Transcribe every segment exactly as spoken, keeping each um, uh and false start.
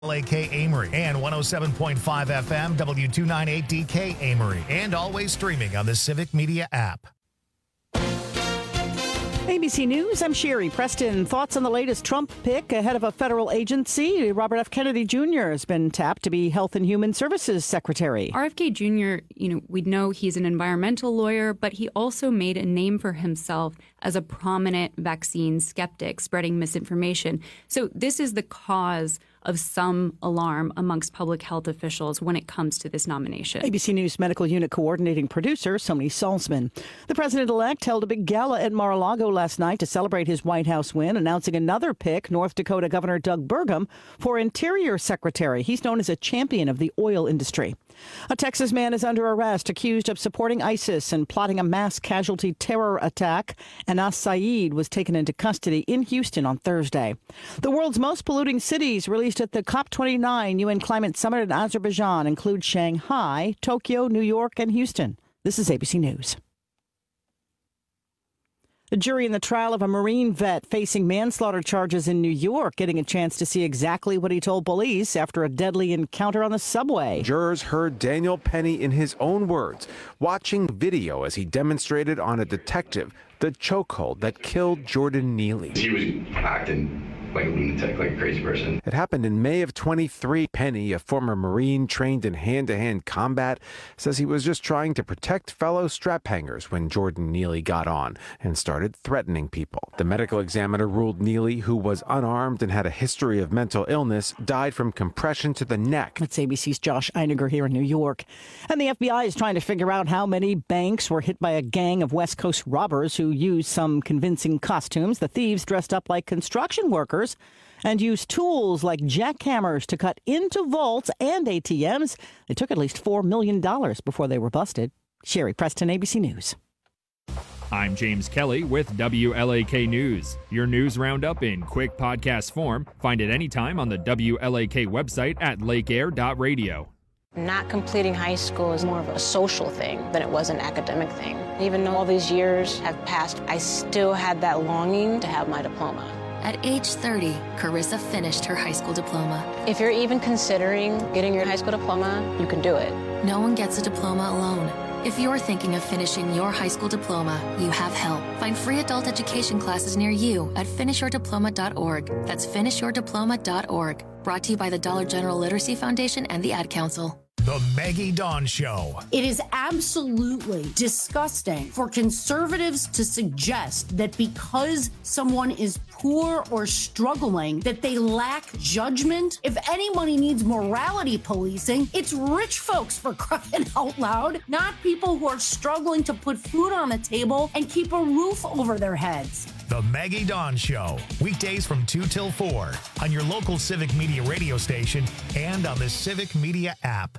L A K Amory and one oh seven point five F M W two ninety-eight D K Amory, and always streaming on the Civic Media app. A B C News, I'm Sherry Preston. Thoughts on the latest Trump pick ahead of a federal agency? Robert F. Kennedy Junior has been tapped to be Health and Human Services Secretary. R F K Junior, you know, we know he's an environmental lawyer, but he also made a name for himself as a prominent vaccine skeptic, spreading misinformation. So this is the cause of some alarm amongst public health officials when it comes to this nomination. A B C News Medical Unit Coordinating Producer Sony Salzman. The president-elect held a big gala at Mar-a-Lago last night to celebrate his White House win, announcing another pick, North Dakota Governor Doug Burgum, for Interior Secretary. He's known as a champion of the oil industry. A Texas man is under arrest, accused of supporting ISIS and plotting a mass casualty terror attack. Anas Saeed was taken into custody in Houston on Thursday. The world's most polluting cities released at the COP twenty-nine U N Climate Summit in Azerbaijan include Shanghai, Tokyo, New York, and Houston. This is A B C News. A jury in the trial of a Marine vet facing manslaughter charges in New York getting a chance to see exactly what he told police after a deadly encounter on the subway. Jurors heard Daniel Penny in his own words, watching video as he demonstrated on a detective the chokehold that killed Jordan Neely. He was acting like a lunatic, like a crazy person. It happened in May of twenty-three. Penny, a former Marine trained in hand-to-hand combat, says he was just trying to protect fellow strap hangers when Jordan Neely got on and started threatening people. The medical examiner ruled Neely, who was unarmed and had a history of mental illness, died from compression to the neck. That's A B C's Josh Einiger here in New York. And the F B I is trying to figure out how many banks were hit by a gang of West Coast robbers who used some convincing costumes. The thieves dressed up like construction workers and used tools like jackhammers to cut into vaults and A T Ms. They took at least four million dollars before they were busted. Sherry Preston, A B C News. I'm James Kelly with W L A K News. Your news roundup in quick podcast form. Find it anytime on the W L A K website at lake air dot radio. Not completing high school is more of a social thing than it was an academic thing. Even though all these years have passed, I still had that longing to have my diploma. At age thirty, Carissa finished her high school diploma. If you're even considering getting your high school diploma, you can do it. No one gets a diploma alone. If you're thinking of finishing your high school diploma, you have help. Find free adult education classes near you at finish your diploma dot org. That's finish your diploma dot org. Brought to you by the Dollar General Literacy Foundation and the Ad Council. The Maggie Dawn Show. It is absolutely disgusting for conservatives to suggest that because someone is poor or struggling, that they lack judgment. If anybody needs morality policing, it's rich folks, for crying out loud, not people who are struggling to put food on the table and keep a roof over their heads. The Maggie Dawn Show. Weekdays from two till four on your local Civic Media radio station and on the Civic Media app.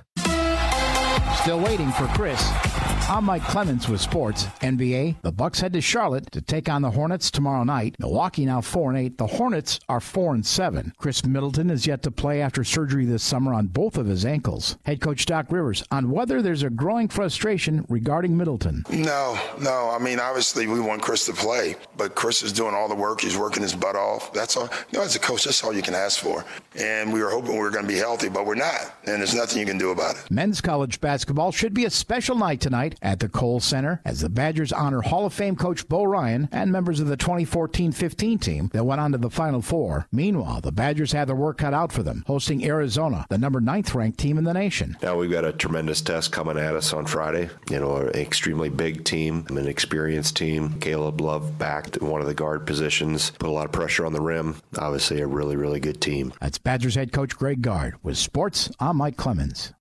Still waiting for Chris. I'm Mike Clements with sports. N B A, the Bucks head to Charlotte to take on the Hornets tomorrow night. Milwaukee now four and eight. The Hornets are four and seven. Chris Middleton is yet to play after surgery this summer on both of his ankles. Head coach Doc Rivers on whether there's a growing frustration regarding Middleton. No, no. I mean, obviously we want Chris to play, but Chris is doing all the work. He's working his butt off. That's all. You know, as a coach, that's all you can ask for. And we were hoping we were going to be healthy, but we're not. And there's nothing you can do about it. Men's college basketball should be a special night tonight at the Kohl Center as the Badgers honor Hall of Fame coach Bo Ryan and members of the twenty fourteen fifteen team that went on to the Final Four. Meanwhile, the Badgers had their work cut out for them, hosting Arizona, the number ninth ranked team in the nation. Now we've got a tremendous test coming at us on Friday. You know, an extremely big team, an experienced team. Caleb Love back in one of the guard positions, put a lot of pressure on the rim. Obviously a really, really good team. That's Badgers head coach Greg Gard. With sports, I'm Mike Clemens.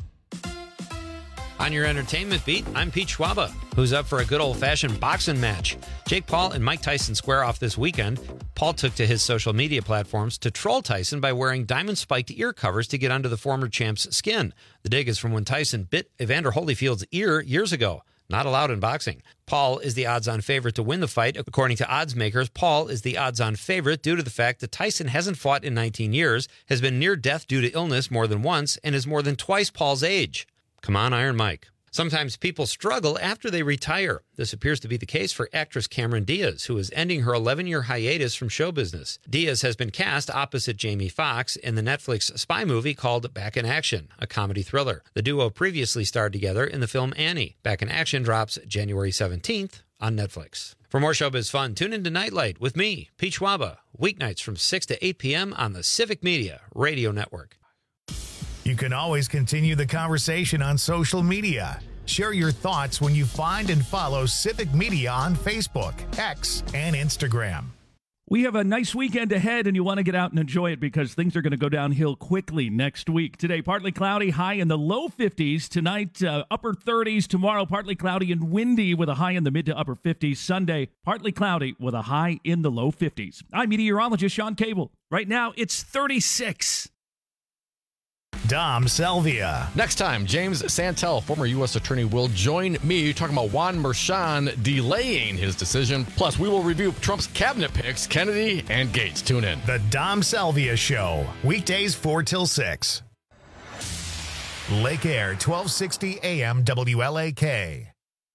On your entertainment beat, I'm Pete Schwaba, who's up for a good old-fashioned boxing match. Jake Paul and Mike Tyson square off this weekend. Paul took to his social media platforms to troll Tyson by wearing diamond-spiked ear covers to get under the former champ's skin. The dig is from when Tyson bit Evander Holyfield's ear years ago. Not allowed in boxing. Paul is the odds-on favorite to win the fight. According to odds makers, Paul is the odds-on favorite due to the fact that Tyson hasn't fought in nineteen years, has been near death due to illness more than once, and is more than twice Paul's age. Come on, Iron Mike. Sometimes people struggle after they retire. This appears to be the case for actress Cameron Diaz, who is ending her eleven-year hiatus from show business. Diaz has been cast opposite Jamie Foxx in the Netflix spy movie called Back in Action, a comedy thriller. The duo previously starred together in the film Annie. Back in Action drops January seventeenth on Netflix. For more showbiz fun, tune into Nightlight with me, Pete Schwaba, weeknights from six to eight p.m. on the Civic Media Radio Network. You can always continue the conversation on social media. Share your thoughts when you find and follow Civic Media on Facebook, X, and Instagram. We have a nice weekend ahead, and you want to get out and enjoy it because things are going to go downhill quickly next week. Today, partly cloudy, high in the low fifties. Tonight, uh, upper thirties. Tomorrow, partly cloudy and windy with a high in the mid to upper fifties. Sunday, partly cloudy with a high in the low fifties. I'm meteorologist Sean Cable. Right now, it's thirty-six. Dom Selvia. Next time, James Santel, former U S attorney, will join me talking about Juan Merchan delaying his decision. Plus, we will review Trump's cabinet picks, Kennedy and Gates. Tune in. The Dom Selvia Show, weekdays four till six. Lake Air, twelve sixty A M W L A K.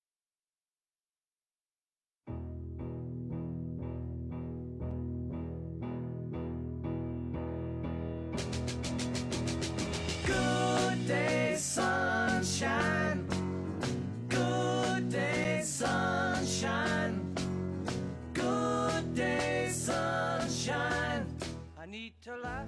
Sunshine, good day, sunshine, good day, sunshine. I need to laugh.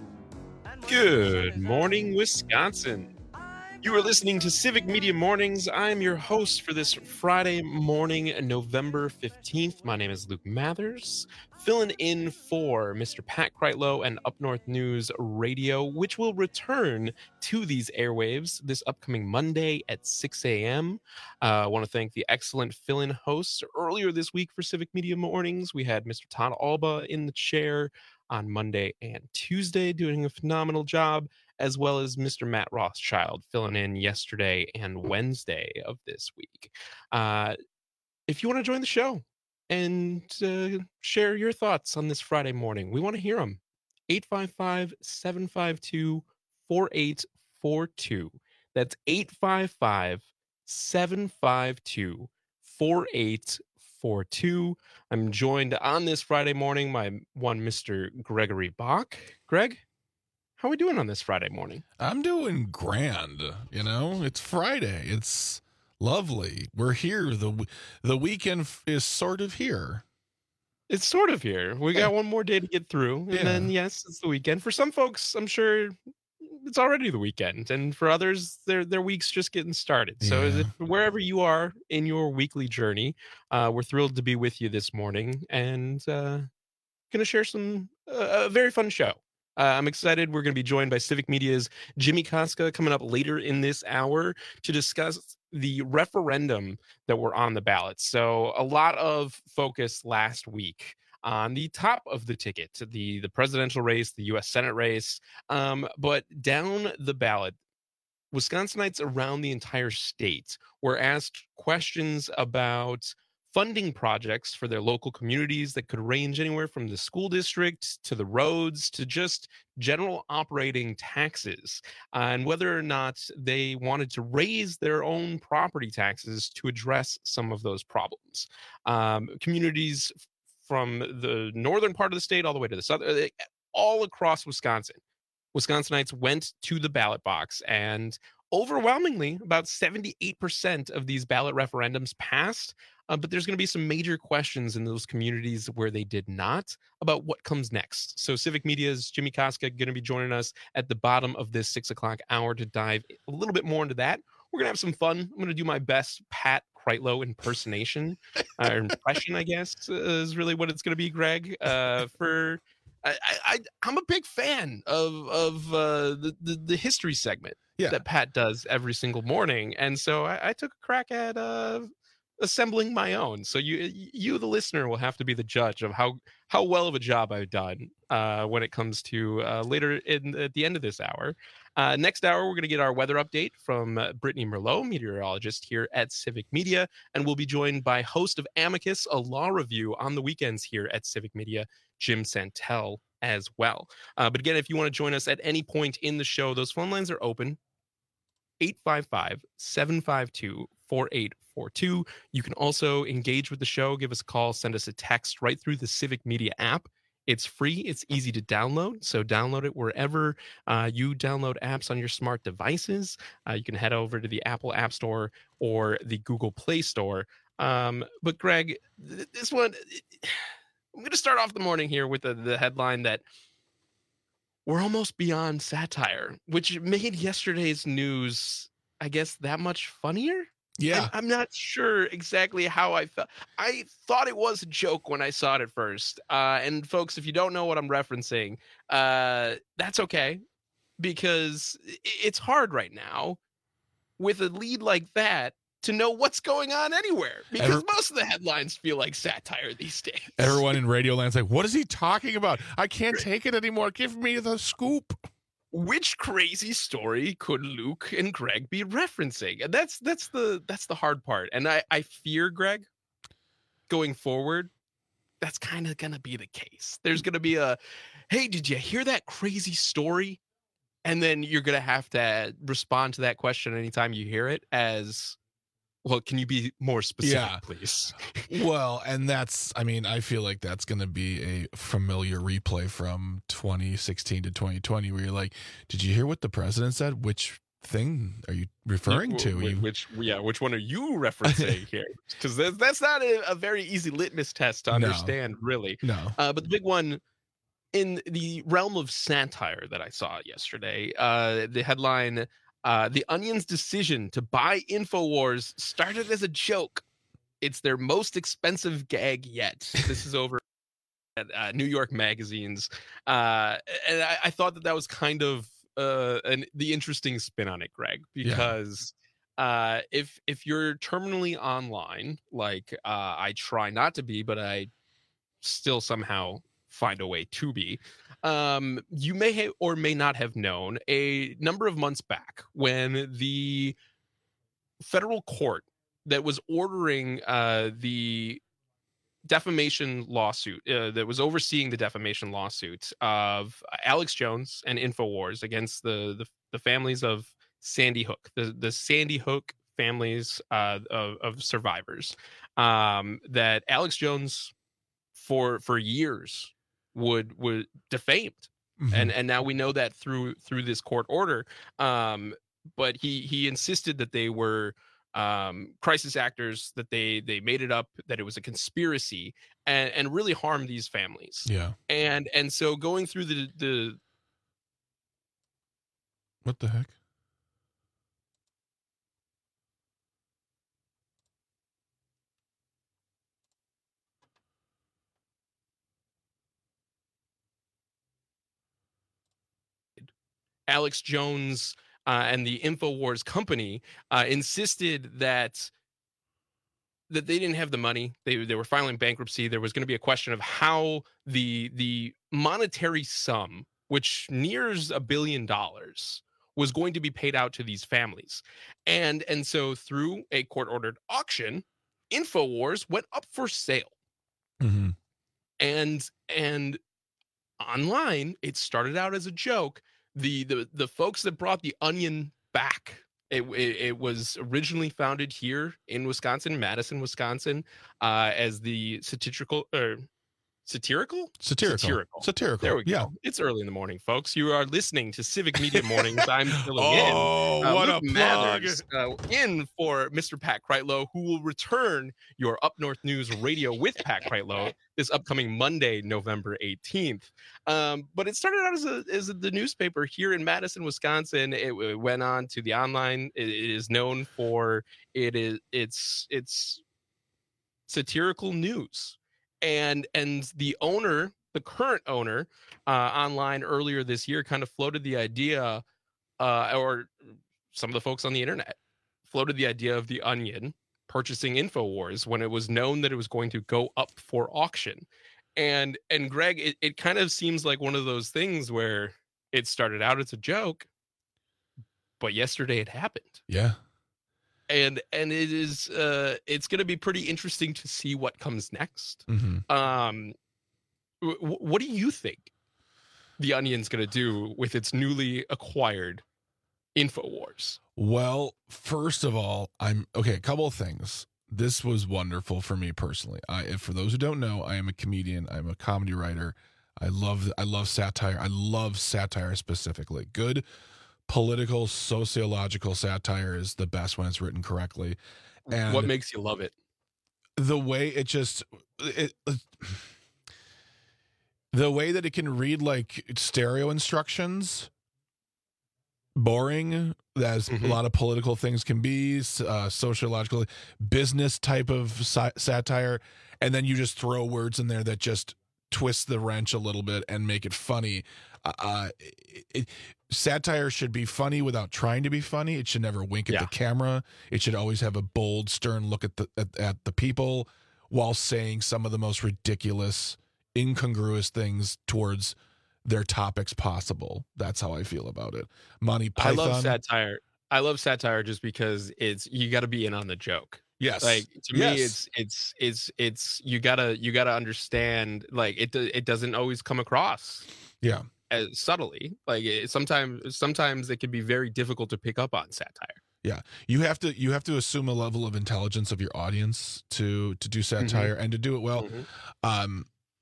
Good morning, Wisconsin. You are listening to Civic Media Mornings. I'm your host for this Friday morning, November fifteenth. My name is Luke Mathers, filling in for Mister Pat Kreitlow and Up North News Radio, which will return to these airwaves this upcoming Monday at six a.m. Uh, I want to thank the excellent fill-in hosts. Earlier this week for Civic Media Mornings, we had Mister Todd Alba in the chair on Monday and Tuesday, doing a phenomenal job, as well as Mister Matt Rothschild filling in yesterday and Wednesday of this week. Uh, if you want to join the show and uh, share your thoughts on this Friday morning, we want to hear them. eight five five, seven five two, four eight four two. That's eight five five, seven five two, four eight four two. I'm joined on this Friday morning by one Mister Gregory Bach. Greg, how are we doing on this Friday morning? I'm doing grand. You know, it's Friday. It's lovely. We're here. The the weekend is sort of here. It's sort of here. We got one more day to get through. And yeah. then, yes, it's the weekend. For some folks, I'm sure it's already the weekend. And for others, their their week's just getting started. So yeah. if, wherever you are in your weekly journey, uh, we're thrilled to be with you this morning. And uh, going to share some uh, a very fun show. Uh, I'm excited. We're going to be joined by Civic Media's Jimmy Koska coming up later in this hour to discuss the referendum that were on the ballot. So a lot of focus last week on the top of the ticket, the, the presidential race, the U S Senate race. Um, but down the ballot, Wisconsinites around the entire state were asked questions about funding projects for their local communities that could range anywhere from the school district to the roads to just general operating taxes, uh, and whether or not they wanted to raise their own property taxes to address some of those problems. Um, communities from the northern part of the state all the way to the southern, all across Wisconsin, Wisconsinites went to the ballot box, and overwhelmingly, about seventy-eight percent of these ballot referendums passed. Uh, but there's going to be some major questions in those communities where they did not about what comes next. So Civic Media's Jimmy Koska going to be joining us at the bottom of this six o'clock hour to dive a little bit more into that. We're going to have some fun. I'm going to do my best Pat Kreitlow impersonation, uh, impression, I guess, uh, is really what it's going to be, Greg. Uh, for I, I, I'm a big fan of of uh, the, the the history segment yeah. that Pat does every single morning, and so I, I took a crack at uh, assembling my own. So you you the listener will have to be the judge of how how well of a job I've done uh, when it comes to uh, later in at the end of this hour. Uh, next hour, we're going to get our weather update from uh, Brittany Merlot, meteorologist here at Civic Media, and we'll be joined by host of Amicus, a law review on the weekends here at Civic Media, Jim Santel, as well. Uh, but again, if you want to join us at any point in the show, those phone lines are open. eight five five, seven five two, four eight four two. You can also engage with the show. Give us a call. Send us a text right through the Civic Media app. It's free. It's easy to download. So download it wherever uh, you download apps on your smart devices. Uh, you can head over to the Apple App Store or the Google Play Store. Um, but Greg, th- this one, I'm going to start off the morning here with the, the headline that we're almost beyond satire, which made yesterday's news, I guess, that much funnier. Yeah. I'm, I'm not sure exactly how I felt. I thought it was a joke when I saw it at first. Uh, and folks, if you don't know what I'm referencing, uh, that's okay, because it's hard right now with a lead like that to know what's going on anywhere, because Every- most of the headlines feel like satire these days. Everyone in Radio Land's like, what is he talking about? I can't take it anymore. Give me the scoop. Which crazy story could Luke and Greg be referencing? And that's that's the that's the hard part. And I, I fear, Greg, going forward, that's kind of gonna be the case. There's gonna be a, hey, did you hear that crazy story? And then you're gonna have to respond to that question anytime you hear it as, well, can you be more specific, yeah. please? Well, and that's, I mean, I feel like that's going to be a familiar replay from twenty sixteen to twenty twenty, where you're like, did you hear what the president said? Which thing are you referring to? Which, you... which yeah, which one are you referencing here? Because that's not a, a very easy litmus test to understand, no. really. No. Uh, but the big one in the realm of satire that I saw yesterday, uh, the headline, Uh, the Onion's decision to buy InfoWars started as a joke. It's their most expensive gag yet. This is over at uh, New York Magazine's. Uh, and I, I thought that that was kind of uh, an, the interesting spin on it, Greg, because yeah. uh, if if you're terminally online, like uh, I try not to be, but I still somehow find a way to be, um you may ha- or may not have known a number of months back when the federal court that was ordering uh the defamation lawsuit uh, that was overseeing the defamation lawsuit of Alex Jones and InfoWars against the the, the families of Sandy Hook, the the Sandy Hook families uh of, of survivors, um that Alex Jones for for years would would defamed, mm-hmm. and and now we know that through through this court order. Um, but he he insisted that they were um, crisis actors, that they they made it up, that it was a conspiracy, and and really harmed these families. Yeah, and and so going through the the what the heck. Alex Jones uh, and the InfoWars company uh, insisted that that they didn't have the money. They they were filing bankruptcy. There was going to be a question of how the the monetary sum, which nears a billion dollars, was going to be paid out to these families. And and so through a court-ordered auction, InfoWars went up for sale. Mm-hmm. And and online, it started out as a joke. The, the the folks that brought the Onion back, it, it, it was originally founded here in Wisconsin, Madison, Wisconsin, uh, as the satirical or satirical? satirical satirical satirical. There we go. Yeah. It's early in the morning, folks. You are listening to Civic Media Mornings. I'm filling oh, in. Uh, what Luke a Mathers, uh, in for Mister Pat Kreitlow, who will return your Up North News Radio with Pat Kreitlow this upcoming Monday, November eighteenth. Um, but it started out as a as a, the newspaper here in Madison, Wisconsin. It, it went on to the online. It, it is known for it is it's it's satirical news. And and the owner, the current owner, uh, online earlier this year kind of floated the idea, uh, or some of the folks on the internet floated the idea of the Onion purchasing InfoWars when it was known that it was going to go up for auction. And and Greg, it, it kind of seems like one of those things where it started out as a joke, but yesterday it happened. Yeah. And and it is uh, it's going to be pretty interesting to see what comes next. Mm-hmm. Um, w- what do you think the Onion's going to do with its newly acquired InfoWars? Well, first of all, I'm okay. A couple of things. This was wonderful for me personally. I, if for those who don't know, I am a comedian. I'm a comedy writer. I love I love satire. I love satire specifically. Good political, sociological satire is the best when it's written correctly. And what makes you love it? The way it just it, the way that it can read like stereo instructions, boring as mm-hmm. a lot of political things can be, uh, sociological, business type of sa- satire, and then you just throw words in there that just twist the wrench a little bit and make it funny. Uh, it, it, satire should be funny without trying to be funny. It should never wink at yeah. the camera. It should always have a bold, stern look at the at, at the people while saying some of the most ridiculous, incongruous things towards their topics possible. That's how I feel about it. Monty Python. I love satire. I love satire just because it's you got to be in on the joke. Yes. Like to yes. me, it's it's it's it's you gotta you gotta understand. Like it it doesn't always come across. Yeah. As subtly. Like it, sometimes sometimes it can be very difficult to pick up on satire. Yeah, you have to you have to assume a level of intelligence of your audience to to do satire mm-hmm. and to do it well. Mm-hmm. Um,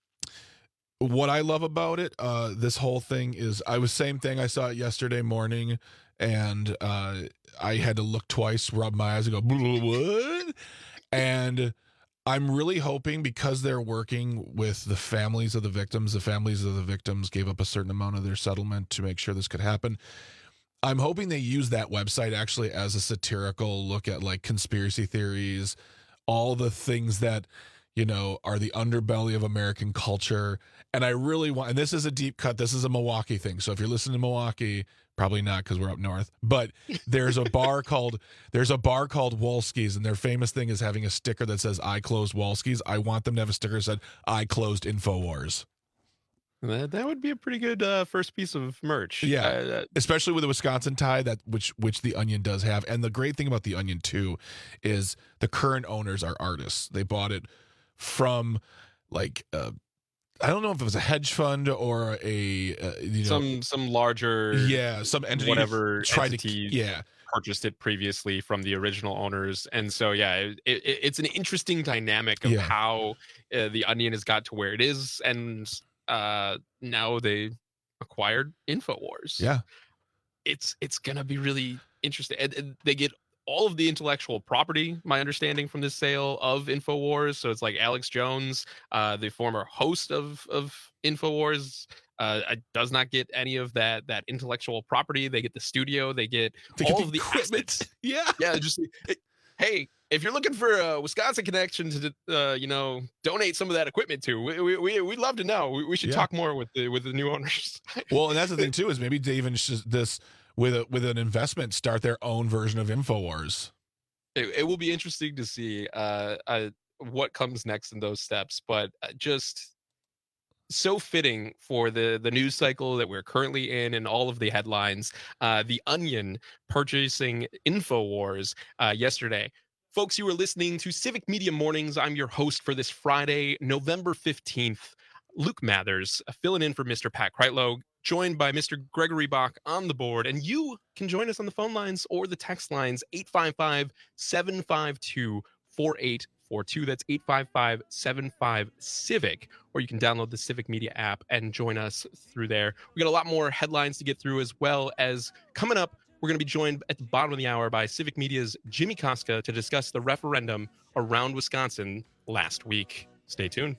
what I love about it, uh, this whole thing is, I was same thing. I saw it yesterday morning, and uh, I had to look twice, rub my eyes, and go what? And I'm really hoping, because they're working with the families of the victims. The families of the victims gave up a certain amount of their settlement to make sure this could happen. I'm hoping they use that website actually as a satirical look at like conspiracy theories, all the things that, you know, are the underbelly of American culture. And I really want, and this is a deep cut, this is a Milwaukee thing. So if you're listening to Milwaukee, probably not because we're up north, but there's a bar called, there's a bar called Wolski's, and their famous thing is having a sticker that says, I closed Wolski's. I want them to have a sticker that said, I closed InfoWars. That, that would be a pretty good uh, first piece of merch. Yeah, uh, especially with a Wisconsin tie, that which which the Onion does have. And the great thing about the Onion too is the current owners are artists. They bought it from like uh, I don't know if it was a hedge fund or a uh, you know, some some larger yeah some entity whatever tried entity to yeah purchased it previously from the original owners. And so yeah, it, it, it's an interesting dynamic of Yeah. how uh, the Onion has got to where it is, and uh now they acquired InfoWars. Yeah, it's it's gonna be really interesting, and, and they get all of the intellectual property, my understanding, from this sale of InfoWars. So it's like Alex Jones, uh the former host of of InfoWars, uh does not get any of that that intellectual property. They get the studio, they get They all get of the the equipment. assets. Yeah. Yeah, just it, hey, if you're looking for a Wisconsin connection to, uh, you know, donate some of that equipment to, we we we we'd love to know. We, we should Yeah. talk more with the with the new owners. Well, and that's the thing too, is maybe they even should this with a with an investment start their own version of InfoWars. It, it will be interesting to see uh, uh what comes next in those steps, but uh, just so fitting for the the news cycle that we're currently in and all of the headlines. Uh, the Onion purchasing InfoWars uh, yesterday. Folks, you are listening to Civic Media Mornings. I'm your host for this Friday, November fifteenth. Luke Mathers, uh, filling in for Mister Pat Kreitlow, joined by Mister Gregory Bach on the board. And you can join us on the phone lines or the text lines, eight five five, seven five two, four eight four two. That's eight five five, seven five, CIVIC. Or you can download the Civic Media app and join us through there. We got a lot more headlines to get through, as well as coming up, we're going to be joined at the bottom of the hour by Civic Media's Jimmy Koska to discuss the referendum around Wisconsin last week. Stay tuned.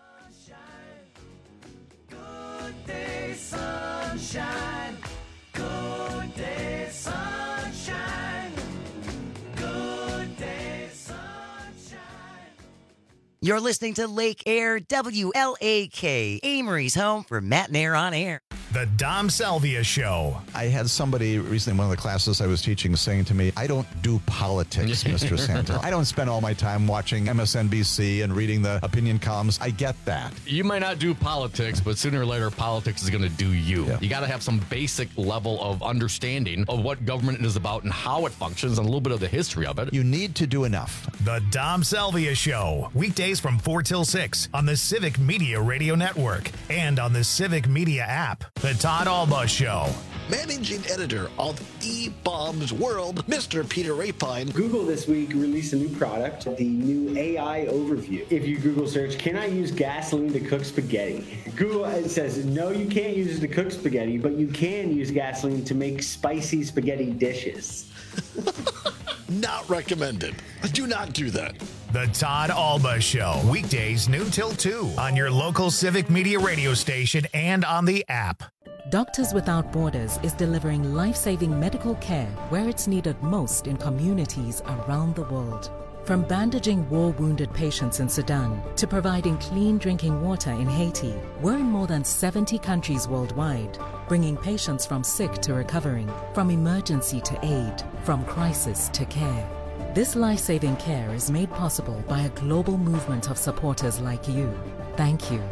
Good day, sunshine. Good day, sunshine. Good day, sunshine. You're listening to Lake Air W L A K, Amory's home for Matt and Air on Air. The Dom Salvia Show. I had somebody recently in one of the classes I was teaching saying to me, I don't do politics, Mister Santel. I don't spend all my time watching M S N B C and reading the opinion columns. I get that. You might not do politics, but sooner or later, politics is going to do you. Yeah. You got to have some basic level of understanding of what government is about and how it functions and a little bit of the history of it. You need to do enough. The Dom Salvia Show. Weekdays from four till six on the Civic Media Radio Network and on the Civic Media app. The Todd Alba Show. managing editor of eBaum's World, Mister Peter Rapine. Google this week released a new product, the new A I overview. If you Google search, can I use gasoline to cook spaghetti? Google it says, no, you can't use it to cook spaghetti, but you can use gasoline to make spicy spaghetti dishes. Not recommended. Do not do that. The Todd Alba Show, weekdays noon till two on your local Civic Media radio station and on the app. Doctors Without Borders is delivering life-saving medical care where it's needed most in communities around the world. From bandaging war-wounded patients in Sudan to providing clean drinking water in Haiti, we're in more than seventy countries worldwide, bringing patients from sick to recovering, from emergency to aid, from crisis to care. This life-saving care is made possible by a global movement of supporters like you. Thank you.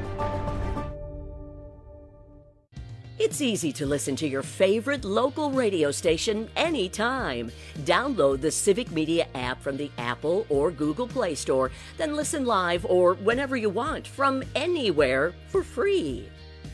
It's easy to listen to your favorite local radio station anytime. Download the Civic Media app from the Apple or Google Play Store, then listen live or whenever you want from anywhere for free.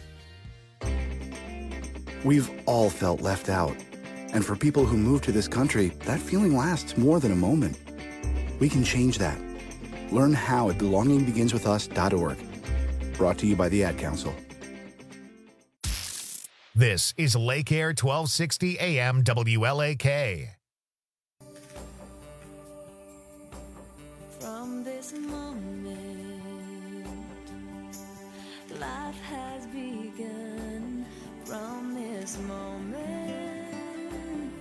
We've all felt left out. And for people who move to this country, that feeling lasts more than a moment. We can change that. Learn how at belonging begins with us dot org. Brought to you by the Ad Council. This is Lake Air twelve sixty A M W L A K. From this moment, life has begun. From this moment,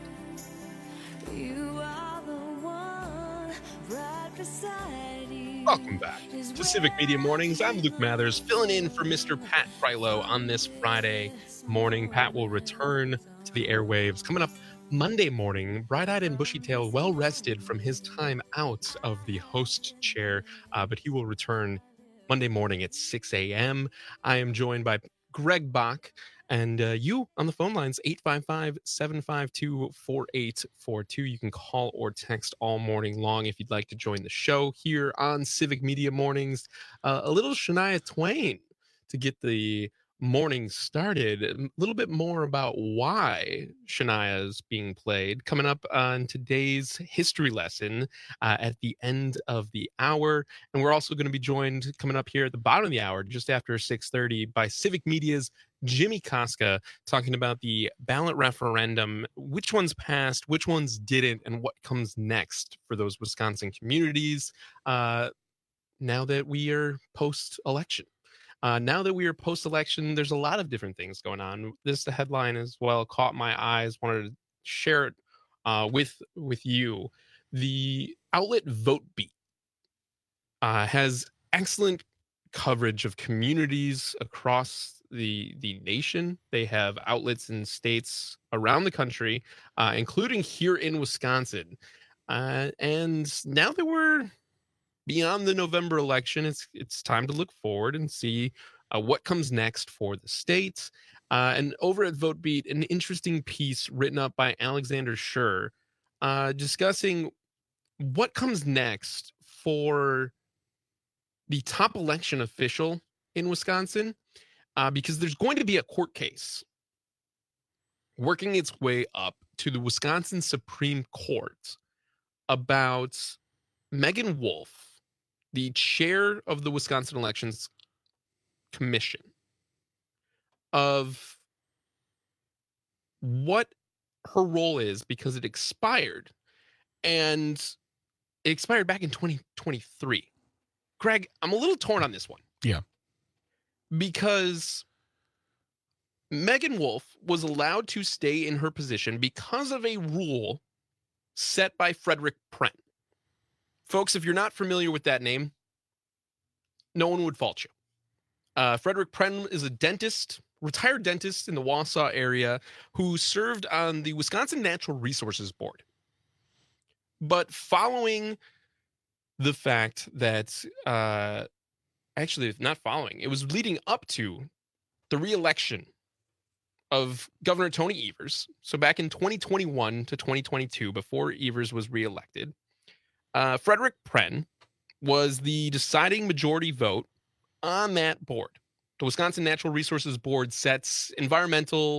you are the one right beside you. Welcome back to Civic Media Mornings. I'm Luke Mathers, filling in for Mister Pat Frilo on this Friday morning. Pat will return to the airwaves coming up Monday morning, bright-eyed and bushy-tailed, well-rested from his time out of the host chair, uh, but he will return Monday morning at six a.m. I am joined by Greg Bach, and uh, you on the phone lines, eight five five, seven five two, four eight four two. You can call or text all morning long if you'd like to join the show here on Civic Media Mornings. Uh, a little Shania Twain to get the morning started. A little bit more about why Shania is being played coming up on today's history lesson uh, at the end of the hour. And we're also going to be joined coming up here at the bottom of the hour, just after six thirty, by Civic Media's Jimmy Koska, talking about the ballot referendum, which ones passed, which ones didn't, and what comes next for those Wisconsin communities uh, now that we are post-election. Uh, now that we are post-election, there's a lot of different things going on. This the headline as well caught my eyes. Wanted to share it uh, with with you. The outlet VoteBeat uh, has excellent coverage of communities across the the nation. They have outlets in states around the country, uh, including here in Wisconsin. Uh, and now that we're beyond the November election, it's it's time to look forward and see uh, what comes next for the state. Uh, and over at VoteBeat, an interesting piece written up by Alexander Schur uh, discussing what comes next for the top election official in Wisconsin, uh, because there's going to be a court case working its way up to the Wisconsin Supreme Court about Megan Wolf, the chair of the Wisconsin Elections Commission, of what her role is, because it expired, and it expired back in twenty twenty-three. Greg, I'm a little torn on this one. Yeah. Because Megan Wolf was allowed to stay in her position because of a rule set by Frederick Pren. Folks, if you're not familiar with that name, no one would fault you. Uh, Frederick Pren is a dentist, retired dentist in the Wausau area who served on the Wisconsin Natural Resources Board. But following the fact that, uh, actually not following, it was leading up to the re-election of Governor Tony Evers. So back in twenty twenty-one to twenty twenty-two, before Evers was re-elected, Uh, Frederick Pren was the deciding majority vote on that board. The Wisconsin Natural Resources Board sets environmental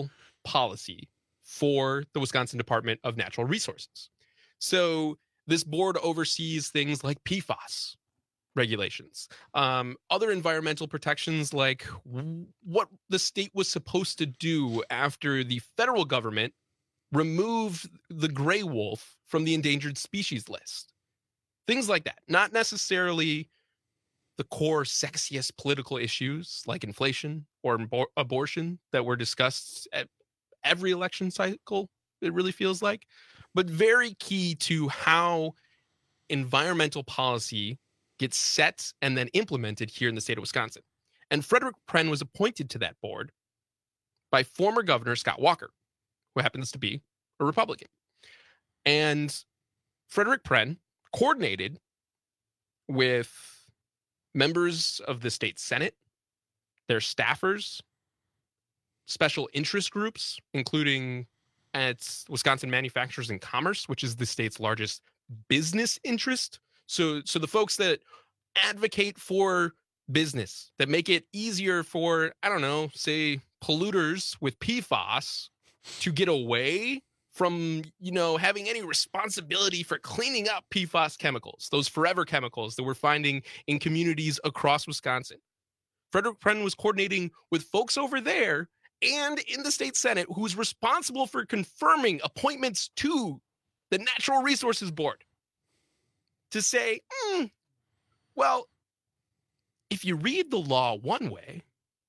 policy for the Wisconsin Department of Natural Resources. So this board oversees things like P FAS regulations, um, other environmental protections like w- what the state was supposed to do after the federal government removed the gray wolf from the endangered species list. Things like that. Not necessarily the core sexiest political issues like inflation or abor- abortion that were discussed at every election cycle, it really feels like, but very key to how environmental policy gets set and then implemented here in the state of Wisconsin. And Frederick Pren was appointed to that board by former Governor Scott Walker, who happens to be a Republican. And Frederick Pren coordinated with members of the state Senate, their staffers, special interest groups, including at Wisconsin Manufacturers and Commerce, which is the state's largest business interest. So, so the folks that advocate for business, that make it easier for, I don't know, say polluters with P FAS to get away from, you know, having any responsibility for cleaning up P FAS chemicals, those forever chemicals that we're finding in communities across Wisconsin. Frederick Pren was coordinating with folks over there and in the state Senate who's responsible for confirming appointments to the Natural Resources Board to say, mm, well, if you read the law one way,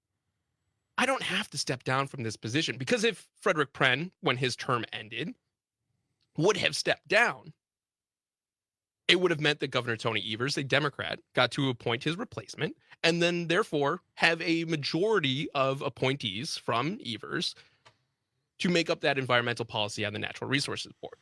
I don't have to step down from this position. Because if Frederick Pren, when his term ended, would have stepped down, it would have meant that Governor Tony Evers, a Democrat, got to appoint his replacement and then therefore have a majority of appointees from Evers to make up that environmental policy on the Natural Resources Board.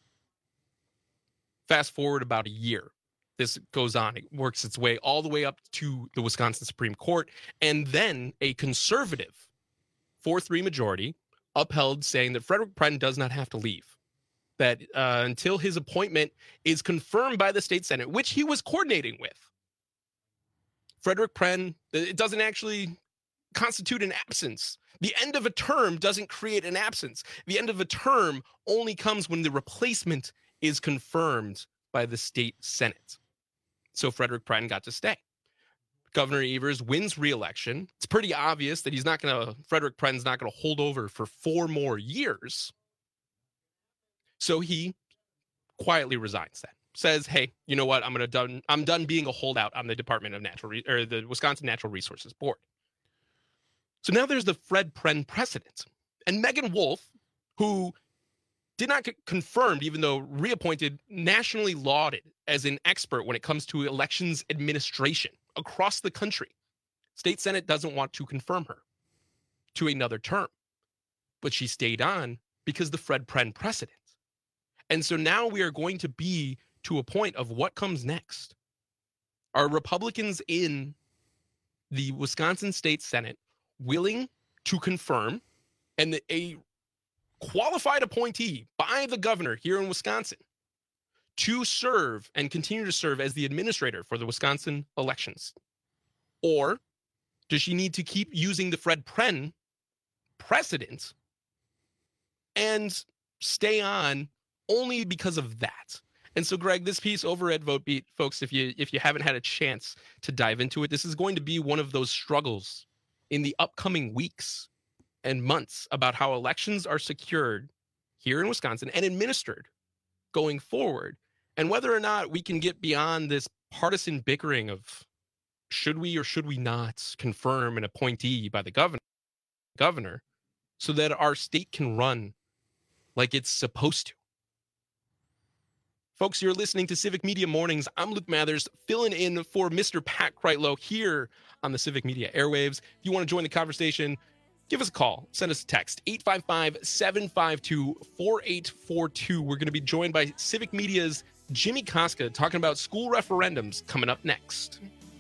Fast forward about a year. This goes on. It works its way all the way up to the Wisconsin Supreme Court. And then a conservative four three majority upheld saying that Frederick Pren does not have to leave. That uh, until his appointment is confirmed by the state Senate, which he was coordinating with, Frederick Pren, it doesn't actually constitute an absence. The end of a term doesn't create an absence. The end of a term only comes when the replacement is confirmed by the state Senate. So Frederick Pren got to stay. Governor Evers wins re-election. It's pretty obvious that he's not going to, Frederick Pren's not going to hold over for four more years. So he quietly resigns then. Says, hey, you know what? I'm going to done. I'm done being a holdout on the Department of Natural Re- or the Wisconsin Natural Resources Board. So now there's the Fred Pren precedent. And Megan Wolf, who did not get confirmed, even though reappointed, nationally lauded as an expert when it comes to elections administration across the country. State Senate doesn't want to confirm her to another term, but she stayed on because the Fred Pren precedent. And so now we are going to be to a point of what comes next. Are Republicans in the Wisconsin State Senate willing to confirm and a qualified appointee by the governor here in Wisconsin to serve and continue to serve as the administrator for the Wisconsin elections? Or does she need to keep using the Fred Pren precedent and stay on only because of that? And so, Greg, this piece over at VoteBeat, folks, if you if you haven't had a chance to dive into it, this is going to be one of those struggles in the upcoming weeks and months about how elections are secured here in Wisconsin and administered going forward, and whether or not we can get beyond this partisan bickering of should we or should we not confirm an appointee by the governor, governor so that our state can run like it's supposed to. Folks, you're listening to Civic Media Mornings. I'm Luke Mathers, filling in for Mister Pat Kreitlow here on the Civic Media airwaves. If you want to join the conversation, give us a call. Send us a text, eight five five, seven five two, four eight four two. We're going to be joined by Civic Media's Jimmy Koska talking about school referendums coming up next.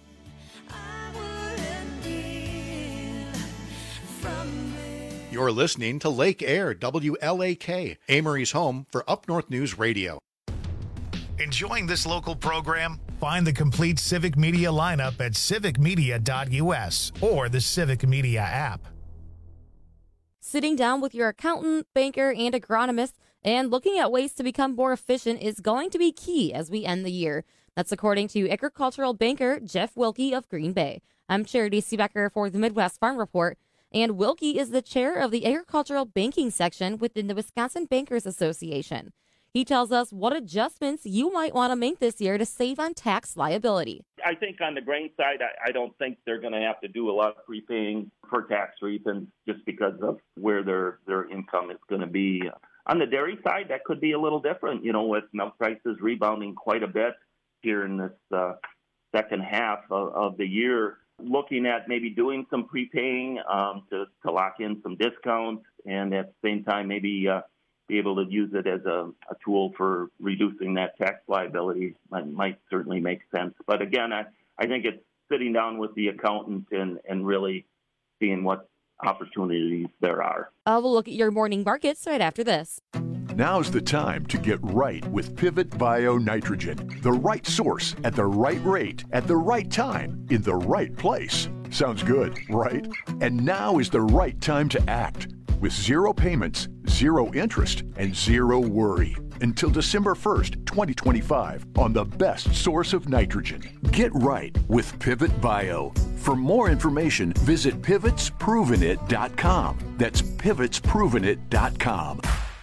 You're listening to Lake Air, W L A K, Amory's home for Up North News Radio. Enjoying this local program? Find the complete Civic Media lineup at civic media dot u s or the Civic Media app. Sitting down with your accountant, banker, and agronomist and looking at ways to become more efficient is going to be key as we end the year. That's according to agricultural banker Jeff Wilkie of Green Bay. I'm Charity Seebecker for the Midwest Farm Report, and Wilkie is the chair of the agricultural banking section within the Wisconsin Bankers Association. He tells us what adjustments you might want to make this year to save on tax liability. I think on the grain side, I, I don't think they're going to have to do a lot of prepaying for tax reasons just because of where their, their income is going to be. On the dairy side, that could be a little different, you know, with milk prices rebounding quite a bit here in this uh, second half of, of the year. Looking at maybe doing some prepaying um, to, to lock in some discounts, and at the same time maybe uh, be able to use it as a, a tool for reducing that tax liability might, might certainly make sense. But again, I, I think it's sitting down with the accountant and, and really seeing what opportunities there are. Uh, we'll look at your morning markets right after this. Now's the time to get right with Pivot Bio Nitrogen. The right source at the right rate at the right time in the right place. Sounds good, right? And now is the right time to act. With zero payments, zero interest, and zero worry. Until December first, twenty twenty-five, on the best source of nitrogen. Get right with Pivot Bio. For more information, visit pivots proven it dot com. That's pivots proven it dot com.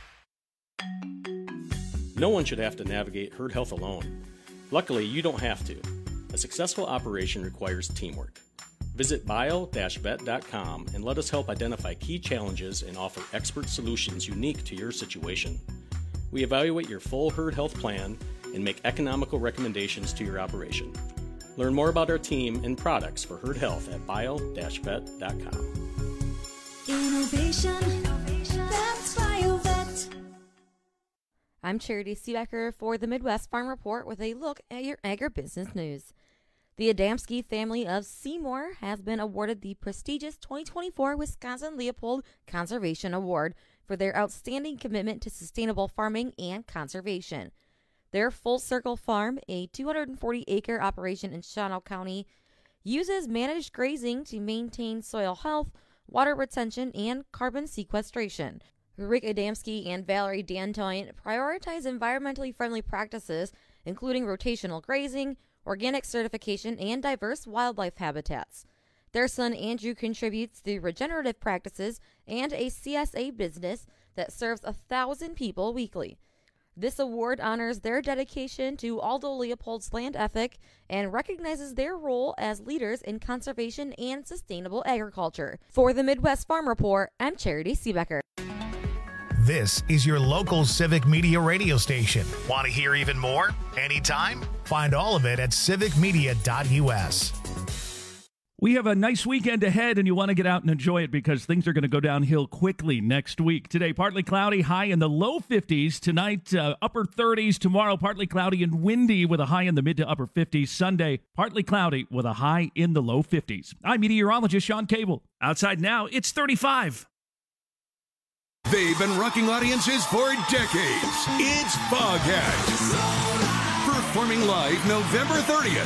No one should have to navigate herd health alone. Luckily, you don't have to. A successful operation requires teamwork. Visit bio dash vet dot com and let us help identify key challenges and offer expert solutions unique to your situation. We evaluate your full herd health plan and make economical recommendations to your operation. Learn more about our team and products for herd health at bio dash vet dot com. Innovation, that's BioVet. I'm Charity Seebecker for the Midwest Farm Report with a look at your agribusiness news. The Adamski family of Seymour has been awarded the prestigious twenty twenty-four Wisconsin-Leopold Conservation Award for their outstanding commitment to sustainable farming and conservation. Their Full Circle Farm, a two hundred forty acre operation in Shawano County, uses managed grazing to maintain soil health, water retention, and carbon sequestration. Rick Adamski and Valerie Dantoin prioritize environmentally friendly practices, including rotational grazing, organic certification, and diverse wildlife habitats. Their son Andrew contributes to regenerative practices and a C S A business that serves a thousand people weekly. This award honors their dedication to Aldo Leopold's land ethic and recognizes their role as leaders in conservation and sustainable agriculture. For the Midwest Farm Report, I'm Charity Seebecker. This is your local Civic Media radio station. Want to hear even more? Anytime? Find all of it at civic media dot u s. We have a nice weekend ahead, and you want to get out and enjoy it because things are going to go downhill quickly next week. Today, partly cloudy, high in the low fifties. Tonight, uh, upper thirties. Tomorrow, partly cloudy and windy with a high in the mid to upper fifties. Sunday, partly cloudy with a high in the low fifties. I'm meteorologist Sean Cable. Outside now, it's thirty-five. They've been rocking audiences for decades. It's Foghat. Performing live November thirtieth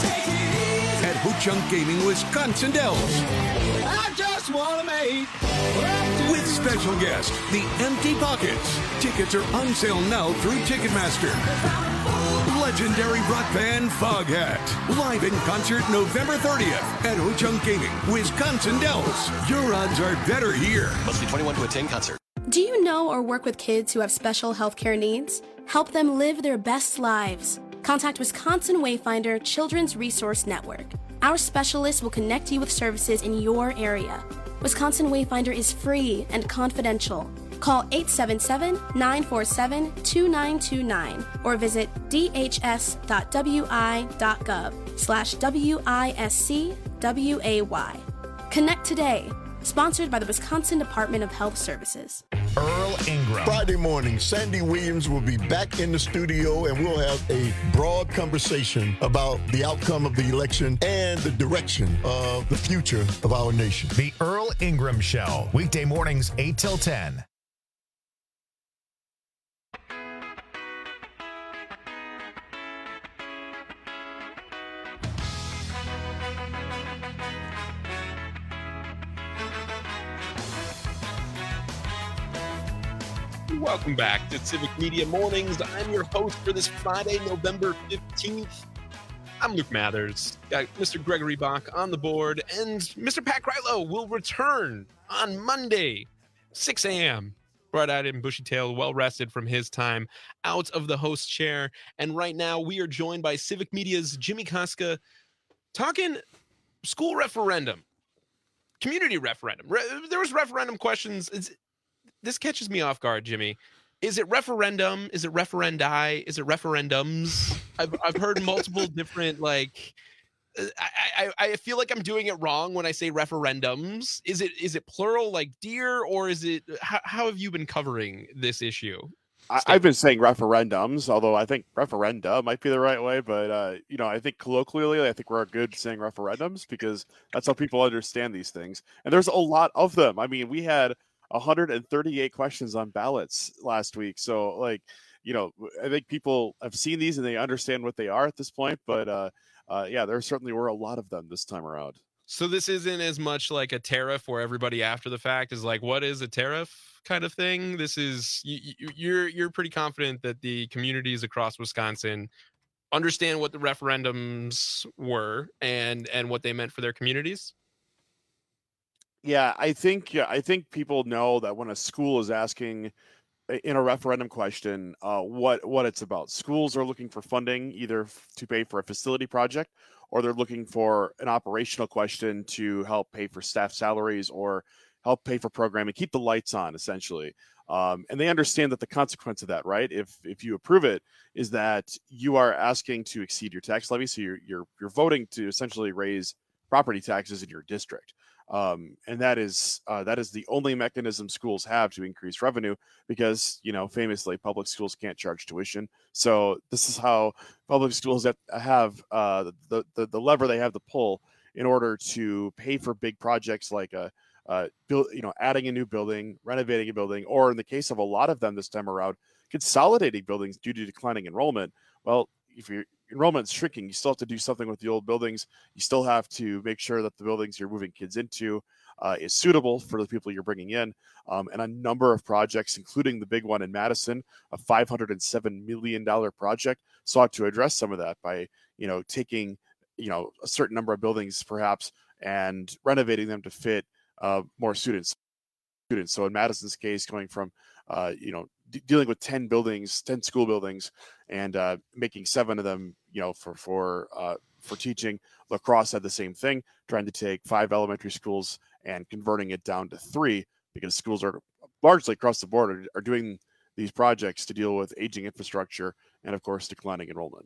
at Ho-Chunk Gaming, Wisconsin Dells. I just want to make with special guest, The Empty Pockets. Tickets are on sale now through Ticketmaster. Legendary rock band Foghat. Live in concert November thirtieth at Ho-Chunk Gaming, Wisconsin Dells. Your odds are better here. Must be twenty-one to attend concert. Do you know or work with kids who have special healthcare needs? Help them live their best lives. Contact Wisconsin Wayfinder Children's Resource Network. Our specialists will connect you with services in your area. Wisconsin Wayfinder is free and confidential. Call eight seven seven, nine four seven, two nine two nine or visit d h s dot w i dot gov slash W I S C W A Y. Connect today. Sponsored by the Wisconsin Department of Health Services. Earl Ingram. Friday morning, Sandy Williams will be back in the studio and we'll have a broad conversation about the outcome of the election and the direction of the future of our nation. The Earl Ingram Show, weekday mornings eight till ten. Welcome back to Civic Media Mornings. I'm your host for this Friday, November fifteenth. I'm Luke Mathers. Got Mister Gregory Bach on the board, and Mister Pat Krylo will return on Monday, six a.m. Bright-eyed and bushy-tailed, well-rested from his time out of the host chair. And right now, we are joined by Civic Media's Jimmy Koska, talking school referendum, community referendum. Re- there was referendum questions. It's, this catches me off guard, Jimmy. Is it referendum? Is it referendi? Is it referendums? I've I've heard multiple different, like, I, I I feel like I'm doing it wrong when I say referendums. Is it is it plural like deer, or is it, how, how have you been covering this issue? I, I've been saying referendums, although I think referenda might be the right way. But, uh, you know, I think colloquially, I think we're good saying referendums because that's how people understand these things. And there's a lot of them. I mean, we had one hundred thirty-eight questions on ballots last week. So, like, you know, I think people have seen these and they understand what they are at this point. But, uh, uh, yeah, there certainly were a lot of them this time around. So this isn't as much like a tariff where everybody after the fact is like, what is a tariff kind of thing? This is, you, you're you're pretty confident that the communities across Wisconsin understand what the referendums were and and what they meant for their communities? Yeah, I think yeah, I think people know that when a school is asking in a referendum question uh, what what it's about. Schools are looking for funding either f- to pay for a facility project, or they're looking for an operational question to help pay for staff salaries or help pay for programming, keep the lights on, essentially. Um, and they understand that the consequence of that, right? If if you approve it, is that you are asking to exceed your tax levy, so you're you're you're voting to essentially raise property taxes in your district. Um, and that is uh, that is the only mechanism schools have to increase revenue because, you know, famously public schools can't charge tuition. So this is how public schools have, have uh, the, the the lever they have to pull in order to pay for big projects like a uh, build, you know, adding a new building, renovating a building, or in the case of a lot of them this time around, consolidating buildings due to declining enrollment. Well, if your enrollment's shrinking, you still have to do something with the old buildings. You still have to make sure that the buildings you're moving kids into uh, is suitable for the people you're bringing in. Um, and a number of projects, including the big one in Madison, a five hundred seven million dollars project, sought to address some of that by, you know, taking, you know, a certain number of buildings perhaps and renovating them to fit uh, more students. Students. So in Madison's case, going from, uh, you know, d- dealing with ten buildings, ten school buildings, and uh, making seven of them, you know, for for uh, for teaching. La Crosse had the same thing, trying to take five elementary schools and converting it down to three, because schools are largely across the board are, are doing these projects to deal with aging infrastructure and, of course, declining enrollment.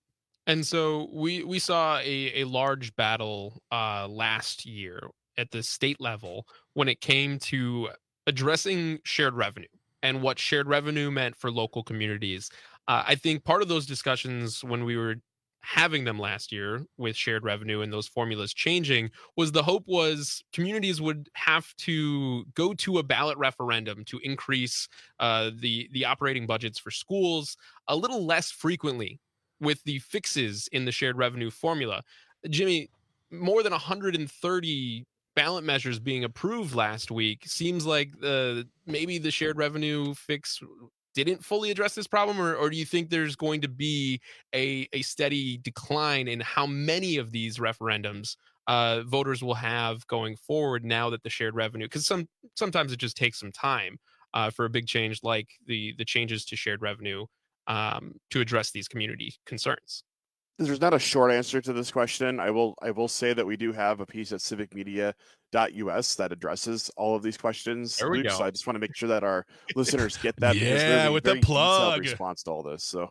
And so we we saw a, a large battle uh, last year at the state level when it came to addressing shared revenue and what shared revenue meant for local communities. Uh, I think part of those discussions when we were having them last year with shared revenue and those formulas changing was the hope was communities would have to go to a ballot referendum to increase uh, the, the operating budgets for schools a little less frequently with the fixes in the shared revenue formula. Jimmy, more than one hundred thirty ballot measures being approved last week seems like the maybe the shared revenue fix didn't fully address this problem, or, or do you think there's going to be a, a steady decline in how many of these referendums uh, voters will have going forward now that the shared revenue, because some sometimes it just takes some time uh, for a big change like the the changes to shared revenue um, to address these community concerns? There's not a short answer to this question. I will I will say that we do have a piece at civic media dot U S that addresses all of these questions. There we Luke, go. So I just want to make sure that our listeners get that. because Yeah, there's a with the very detailed plug. response to all this. So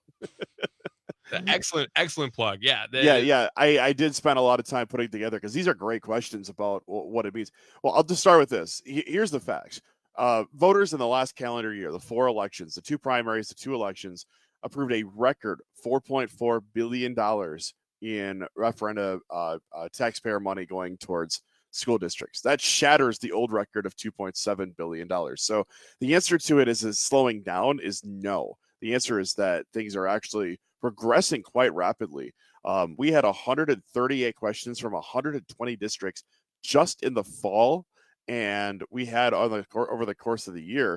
excellent, excellent plug. Yeah, the, yeah, yeah. I, I did spend a lot of time putting together because these are great questions about w- what it means. Well, I'll just start with this. He- Here's the facts. Uh, voters in the last calendar year, the four elections, the two primaries, the two elections, approved a record four point four billion dollars in referenda uh, uh, taxpayer money going towards school districts. That shatters the old record of two point seven billion dollars. So the answer to it is, is slowing down is no. The answer is that things are actually progressing quite rapidly. Um, we had one hundred thirty-eight questions from one hundred twenty districts just in the fall, and we had on the over the course of the year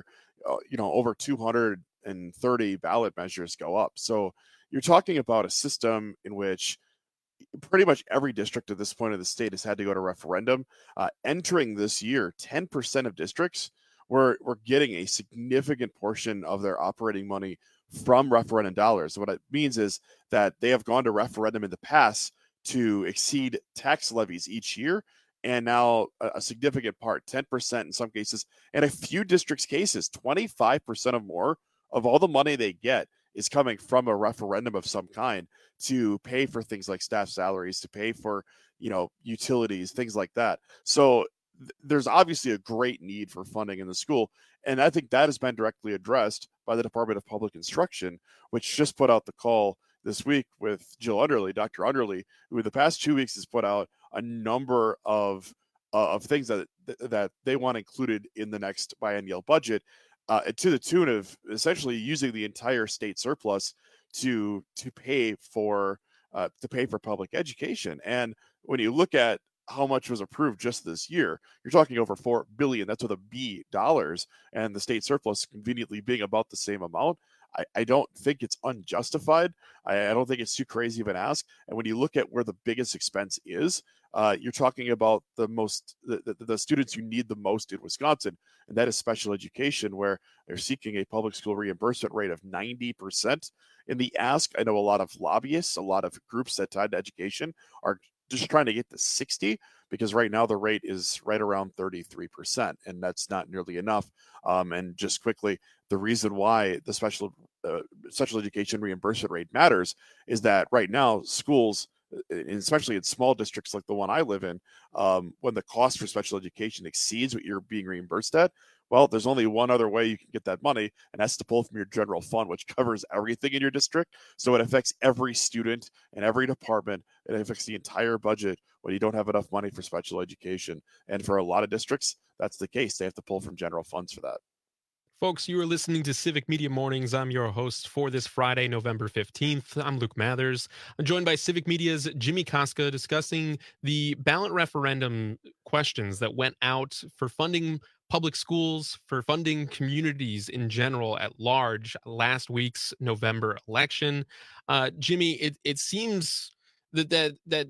uh, you know, over two hundred thirty ballot measures go up. So you're talking about a system in which pretty much every district at this point of the state has had to go to referendum. Uh, entering this year, ten percent of districts were, were getting a significant portion of their operating money from referendum dollars. So what it means is that they have gone to referendum in the past to exceed tax levies each year. And now a, a significant part, ten percent in some cases, and a few districts' cases, twenty-five percent or more of all the money they get is coming from a referendum of some kind to pay for things like staff salaries, to pay for, you know, utilities, things like that. So th- there's obviously a great need for funding in the school. And I think that has been directly addressed by the Department of Public Instruction, which just put out the call this week with Jill Underly, Doctor Underly, who in the past two weeks has put out a number of uh, of things that that they want included in the next biennial budget, uh, to the tune of essentially using the entire state surplus to to pay for uh, to pay for public education. And when you look at how much was approved just this year, you're talking over four billion. That's with a B dollars, and the state surplus conveniently being about the same amount. I, I don't think it's unjustified. I, I don't think it's too crazy of an ask. And when you look at where the biggest expense is, uh, you're talking about the most the, the, the students you need the most in Wisconsin, and that is special education, where they're seeking a public school reimbursement rate of ninety percent. In the ask, I know a lot of lobbyists, a lot of groups that tied to education are just trying to get to sixty, because right now the rate is right around thirty-three percent, and that's not nearly enough. Um, and just quickly, the reason why the special uh, special education reimbursement rate matters is that right now schools, especially in small districts like the one I live in, um, when the cost for special education exceeds what you're being reimbursed at, well, there's only one other way you can get that money, and that's to pull from your general fund, which covers everything in your district. So it affects every student and every department. It affects the entire budget when you don't have enough money for special education. And for a lot of districts, that's the case. They have to pull from general funds for that. Folks, you are listening to Civic Media Mornings. I'm your host for this Friday, November fifteenth. I'm Luke Mathers. I'm joined by Civic Media's Jimmy Koska discussing the ballot referendum questions that went out for funding public schools, for funding communities in general at large last week's November election. Uh, Jimmy, it, it seems that, that that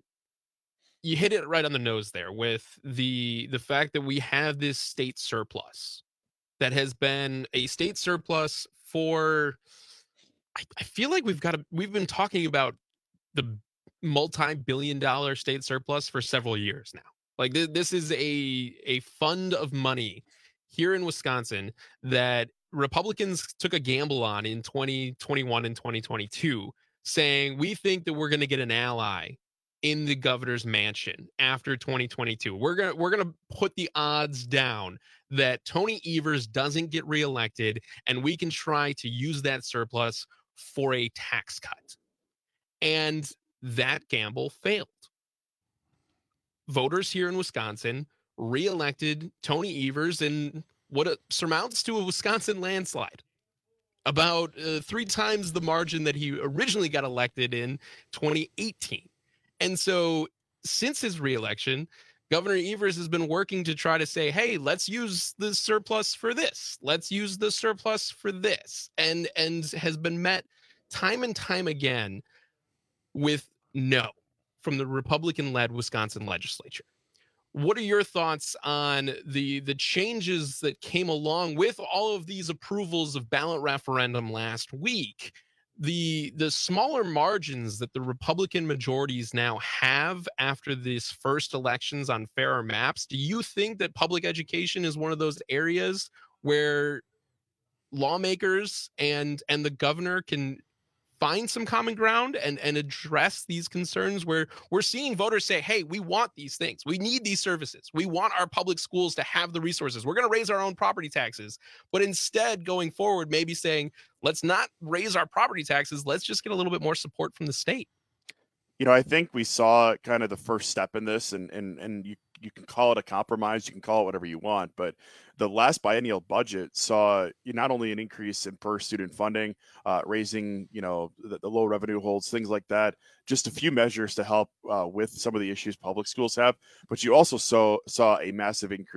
you hit it right on the nose there with the the fact that we have this state surplus that has been a state surplus for, I, I feel like we've got a, we've been talking about the multi-billion dollar state surplus for several years now. Like th- this is a a fund of money here in Wisconsin that Republicans took a gamble on in twenty twenty-one and twenty twenty-two, saying we think that we're going to get an ally in the governor's mansion after twenty twenty-two. We're gonna we're gonna put the odds down that Tony Evers doesn't get reelected, and we can try to use that surplus for a tax cut. And that gamble failed. Voters here in Wisconsin reelected Tony Evers in what it surmounts to a Wisconsin landslide, about uh, three times the margin that he originally got elected in twenty eighteen. And so since his reelection, Governor Evers has been working to try to say, hey, let's use the surplus for this. Let's use the surplus for this. And, and has been met time and time again with no from the Republican-led Wisconsin legislature. What are your thoughts on the, the changes that came along with all of these approvals of ballot referendum last week? The the smaller margins that the Republican majorities now have after these first elections on fairer maps, do you think that public education is one of those areas where lawmakers and and the governor can find some common ground and, and address these concerns, where we're seeing voters say, hey, we want these things. We need these services. We want our public schools to have the resources. We're going to raise our own property taxes. But instead, going forward, maybe saying, let's not raise our property taxes. Let's just get a little bit more support from the state. You know, I think we saw kind of the first step in this, and and and you you can call it a compromise, you can call it whatever you want, but the last biennial budget saw not only an increase in per student funding, uh, raising, you know, the, the low revenue holds, things like that, just a few measures to help uh, with some of the issues public schools have, but you also saw, saw a massive increase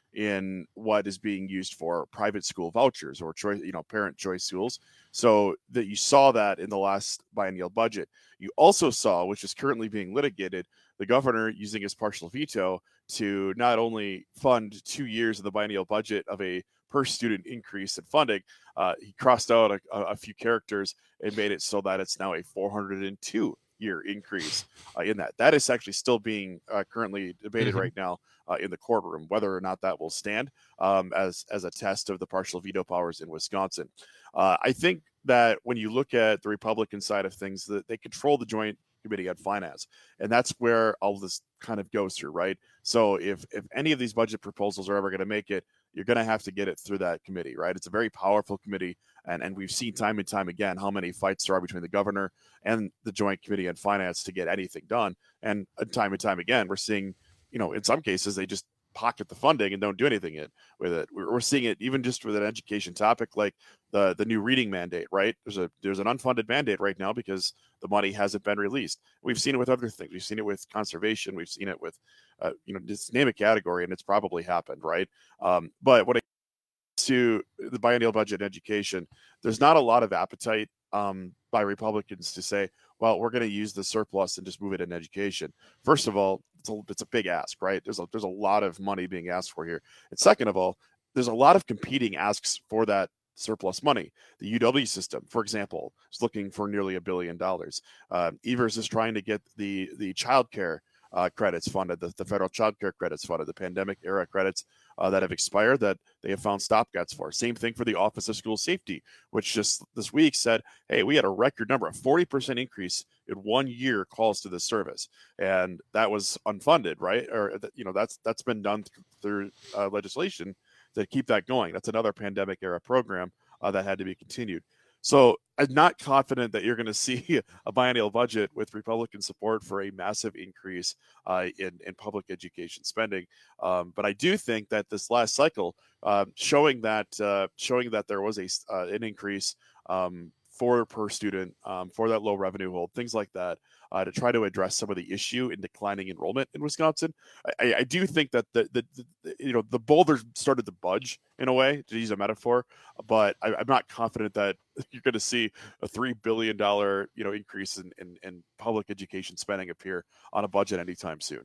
in what is being used for private school vouchers or choice, you know, parent choice schools. So that you saw that in the last biennial budget. You also saw, which is currently being litigated, the governor using his partial veto to not only fund two years of the biennial budget of a per student increase in funding, uh, he crossed out a, a few characters and made it so that it's now a four hundred two year increase uh, in that. That is actually still being uh, currently debated Mhm. right now uh, in the courtroom, whether or not that will stand um, as, as a test of the partial veto powers in Wisconsin. Uh, I think that when you look at the Republican side of things, that they control the Joint Committee on Finance, and that's where all this kind of goes through, right? So if if any of these budget proposals are ever going to make it, you're going to have to get it through that committee, right? It's a very powerful committee, and and we've seen time and time again how many fights there are between the governor and the Joint Committee on Finance to get anything done, and time and time again we're seeing, you know, in some cases they just pocket the funding and don't do anything it, with it. We're, we're seeing it even just with an education topic like the the new reading mandate, right? There's a there's an unfunded mandate right now because the money hasn't been released. We've seen it with other things. We've seen it with conservation. We've seen it with, uh, you know, just name a category, and it's probably happened, right? Um, but when it comes to the biennial budget in education, there's not a lot of appetite um, by Republicans to say, well, we're going to use the surplus and just move it in education. First of all, it's a, it's a big ask, right? There's a, there's a lot of money being asked for here. And second of all, there's a lot of competing asks for that surplus money. The U W system, for example, is looking for nearly a billion dollars. Uh, Evers is trying to get the the child care uh, credits funded, the, the federal child care credits funded, the pandemic era credits uh, that have expired that they have found stopgaps for. Same thing for the Office of School Safety, which just this week said, hey, we had a record number, a forty percent increase in one year calls to this service. And that was unfunded, right? Or, you know, that's that's been done th- through uh, legislation to keep that going. That's another pandemic era program uh, that had to be continued. So I'm not confident that you're going to see a biennial budget with Republican support for a massive increase uh, in, in public education spending. Um, but I do think that this last cycle, uh, showing that uh, showing that there was a uh, an increase um, for per student, um, for that low revenue hold, things like that, uh, to try to address some of the issue in declining enrollment in Wisconsin. I, I do think that the, the, the you know the boulder started to budge in a way, to use a metaphor, but I, I'm not confident that you're going to see a three billion dollars you know increase in, in, in public education spending appear on a budget anytime soon.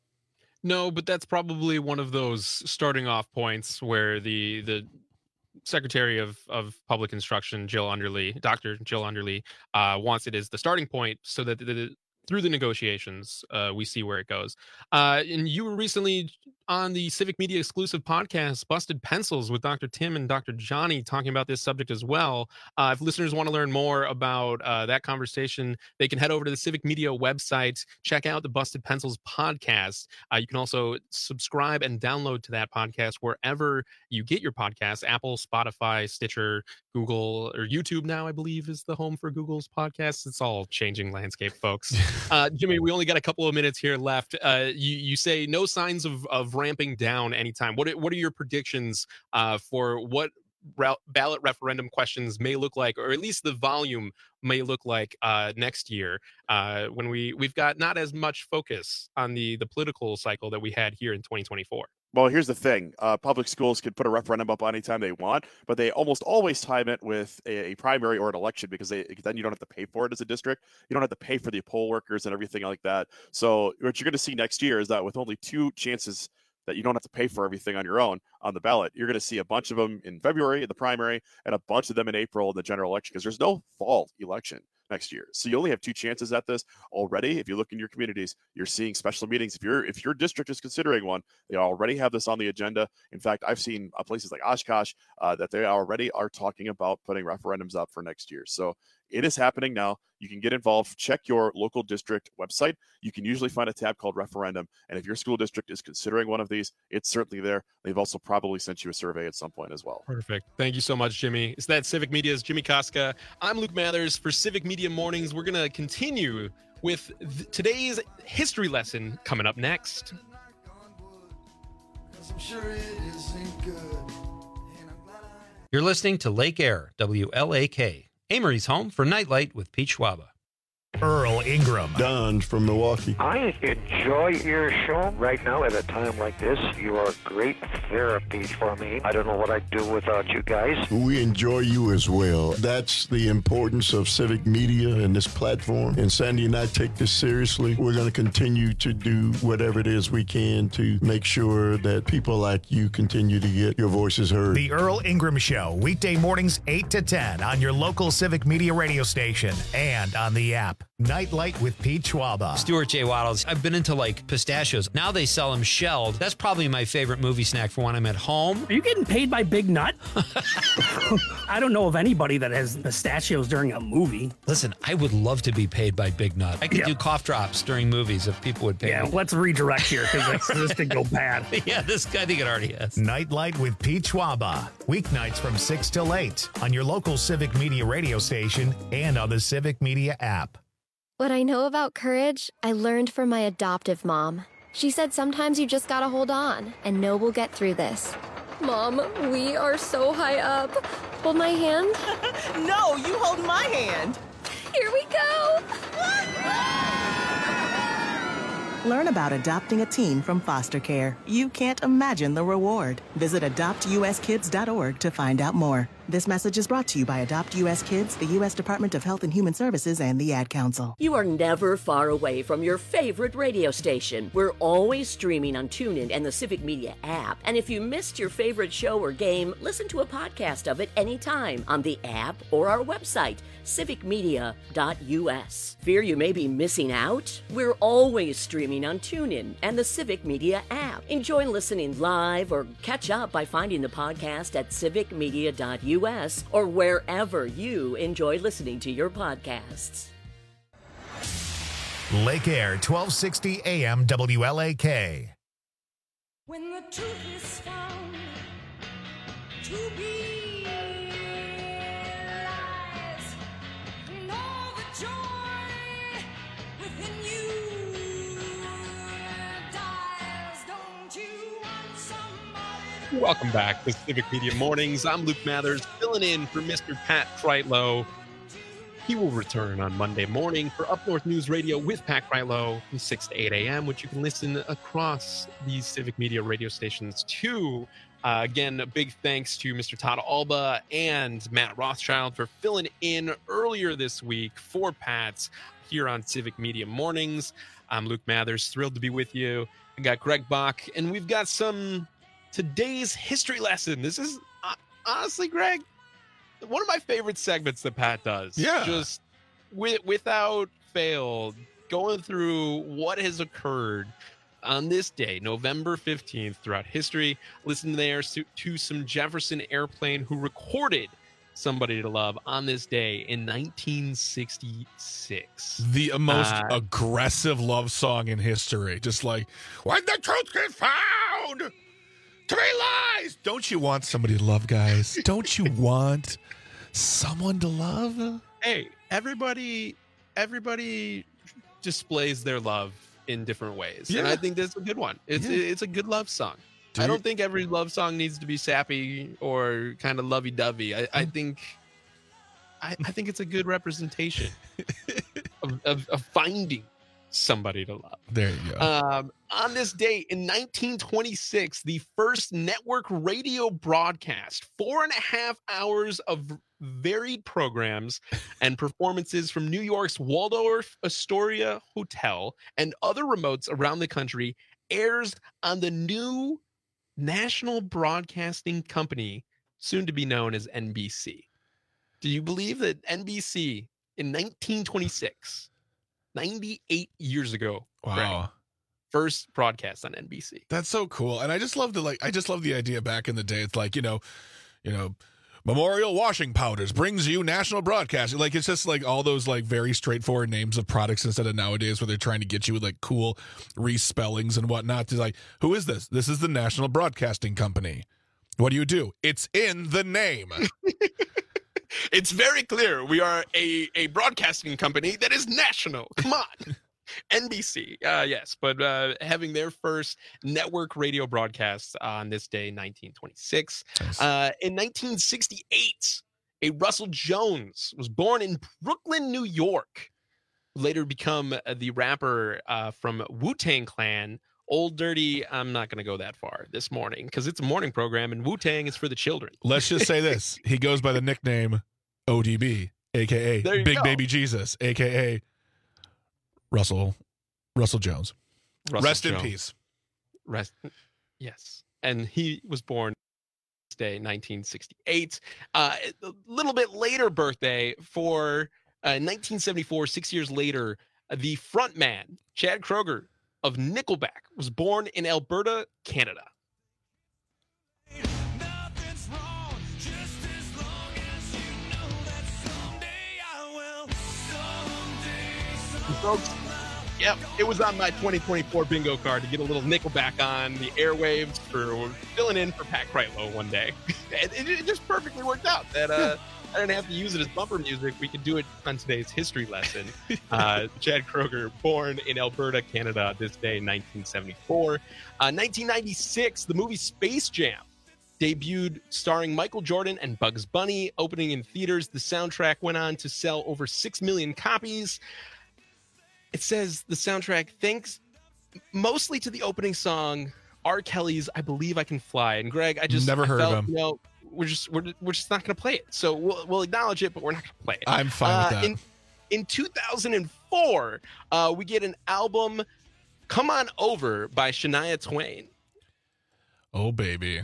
No, but that's probably one of those starting off points where the the Secretary of, of Public Instruction, Jill Underly, Doctor Jill Underly, uh, wants it as the starting point so that the, the, through the negotiations, uh, we see where it goes. Uh, and you were recently on the Civic Media exclusive podcast, Busted Pencils, with Doctor Tim and Doctor Johnny, talking about this subject as well. Uh, if listeners want to learn more about uh, that conversation, they can head over to the Civic Media website, check out the Busted Pencils podcast. Uh, you can also subscribe and download to that podcast wherever you get your podcasts: Apple, Spotify, Stitcher, Google, or YouTube now, I believe, is the home for Google's podcasts. It's all changing landscape, folks. Uh, Jimmy, we only got a couple of minutes here left. Uh, you, you say no signs of, of ramping down anytime. What, what are your predictions uh, for what ra- ballot referendum questions may look like, or at least the volume may look like uh, next year, uh, when we, we've got not as much focus on the, the political cycle that we had here in twenty twenty-four? Well, here's the thing. Uh, public schools can put a referendum up anytime they want, but they almost always time it with a, a primary or an election, because they, then you don't have to pay for it as a district. You don't have to pay for the poll workers and everything like that. So what you're going to see next year is that with only two chances that you don't have to pay for everything on your own on the ballot, you're going to see a bunch of them in February in the primary and a bunch of them in April in the general election, because there's no fall election next year. So you only have two chances at this already. If you look in your communities, you're seeing special meetings. If your if your district is considering one, they already have this on the agenda. In fact, I've seen uh, places like Oshkosh uh, that they already are talking about putting referendums up for next year. So it is happening now. You can get involved. Check your local district website. You can usually find a tab called referendum. And if your school district is considering one of these, it's certainly there. They've also probably sent you a survey at some point as well. Perfect. Thank you so much, Jimmy. It's that Civic Media's Jimmy Koska. I'm Luke Mathers for Civic Media Mornings. We're going to continue with th- today's history lesson coming up next. You're listening to Lake Air, W L A K, Amory's home for Nightlight with Pete Schwaba. Earl Ingram. Don from Milwaukee. I enjoy your show. Right now, at a time like this, you are great therapy for me. I don't know what I'd do without you guys. We enjoy you as well. That's the importance of civic media and this platform. And Sandy and I take this seriously. We're going to continue to do whatever it is we can to make sure that people like you continue to get your voices heard. The Earl Ingram Show, weekday mornings eight to ten on your local Civic Media radio station and on the app. Nightlight with Pete Schwaba. Stuart J. Waddles. I've been into like pistachios. Now they sell them shelled. That's probably my favorite movie snack for when I'm at home. Are you getting paid by Big Nut? I don't know of anybody that has pistachios during a movie. Listen, I would love to be paid by Big Nut. I could Yeah. do cough drops during movies if people would pay Yeah, me. let's redirect here because this could go bad. Yeah, this I think it already has. Nightlight with Pete Schwaba. Weeknights from six till eight on your local Civic Media radio station and on the Civic Media app. What I know about courage, I learned from my adoptive mom. She said sometimes you just gotta hold on and know we'll get through this. Mom, we are so high up. Hold my hand. No, you hold my hand. Here we go. Learn about adopting a teen from foster care. You can't imagine the reward. Visit adopt u s kids dot org to find out more. This message is brought to you by Adopt U S Kids, the U S Department of Health and Human Services, and the Ad Council. You are never far away from your favorite radio station. We're always streaming on TuneIn and the Civic Media app. And if you missed your favorite show or game, listen to a podcast of it anytime on the app or our website, civic media dot u s. Fear you may be missing out? We're always streaming on TuneIn and the Civic Media app. Enjoy listening live or catch up by finding the podcast at civic media dot u s or wherever you enjoy listening to your podcasts. Lake Air, twelve sixty A M W L A K. When the truth is found to be lies, and all the joy within you dies, don't you want somebody? Welcome back to Civic Media Mornings. I'm Luke Mathers, filling in for Mister Pat Kreitlow. He will return on Monday morning for Up North News Radio with Pat Kreitlow from six to eight a m, which you can listen across these Civic Media radio stations too. Uh, again, a big thanks to Mister Todd Alba and Matt Rothschild for filling in earlier this week for Pat here on Civic Media Mornings. I'm Luke Mathers, thrilled to be with you. I got Greg Bach, and we've got some today's history lesson. This is uh, honestly, Greg, one of my favorite segments that Pat does. Yeah. Just with, without fail, going through what has occurred on this day, November fifteenth, throughout history. Listen there to, to some Jefferson Airplane who recorded Somebody to Love on this day in nineteen sixty-six. The most Uh, aggressive love song in history. Just like, when the truth gets found to be lies. Don't you want somebody to love, guys? Don't you want someone to love? Hey, everybody, everybody displays their love in different ways, and Yeah. I think that's a good one. It's Yeah. it's a good love song. Do I you- don't think every love song needs to be sappy or kind of lovey-dovey. I, I think, I, I think it's a good representation of, of, of finding somebody to love. There you go. Um, on this date in nineteen twenty-six, the first network radio broadcast, four and a half hours of varied programs and performances from New York's Waldorf Astoria Hotel and other remotes around the country, airs on the new National Broadcasting Company, soon to be known as N B C. Do you believe that N B C in nineteen twenty-six, ninety-eight years ago, Wow. Greg, first broadcast on N B C? That's so cool. And I just love the like I just love the idea back in the day. It's like, you know, you know, Memorial Washing Powders brings you National Broadcasting. Like it's just like all those like very straightforward names of products instead of nowadays where they're trying to get you with like cool respellings and whatnot. To like, who is this? This is the National Broadcasting Company. What do you do? It's in the name. It's very clear we are a, a broadcasting company that is national. Come on. N B C, uh, yes, but uh, having their first network radio broadcast on this day, nineteen twenty-six. Nice. Uh, in nineteen sixty-eight, a Russell Jones was born in Brooklyn, New York. later become uh, the rapper uh, from Wu-Tang Clan. Old Dirty, I'm not going to go that far this morning because it's a morning program and Wu-Tang is for the children. Let's just say this. He goes by the nickname O D B, a k a. Big go. Baby Jesus, a k a. Russell Russell Jones. Russell Rest Jones. in peace. Rest, yes. And he was born this day, nineteen sixty-eight. Uh, a little bit later birthday for uh, nineteen seventy-four, six years later, the frontman, Chad Kroeger of Nickelback, was born in Alberta, Canada. Folks, yep, it was on my twenty twenty-four bingo card to get a little Nickelback on the airwaves for filling in for Pat Kreitlow one day. it, it, it just perfectly worked out that uh, I didn't have to use it as bumper music. We could do it on today's history lesson. Uh, Chad Kroeger, born in Alberta, Canada, this day, nineteen seventy-four. Uh, nineteen ninety-six, the movie Space Jam debuted, starring Michael Jordan and Bugs Bunny, opening in theaters. The soundtrack went on to sell over six million copies. It says the soundtrack thanks mostly to the opening song, R. Kelly's "I Believe I Can Fly." And Greg, I just Never I heard felt, of him. You know, we're just we're, we're just not going to play it. So we'll we'll acknowledge it, but we're not going to play it. I'm fine with Uh, that. In, in two thousand four, uh, we get an album, "Come On Over" by Shania Twain. Oh, baby.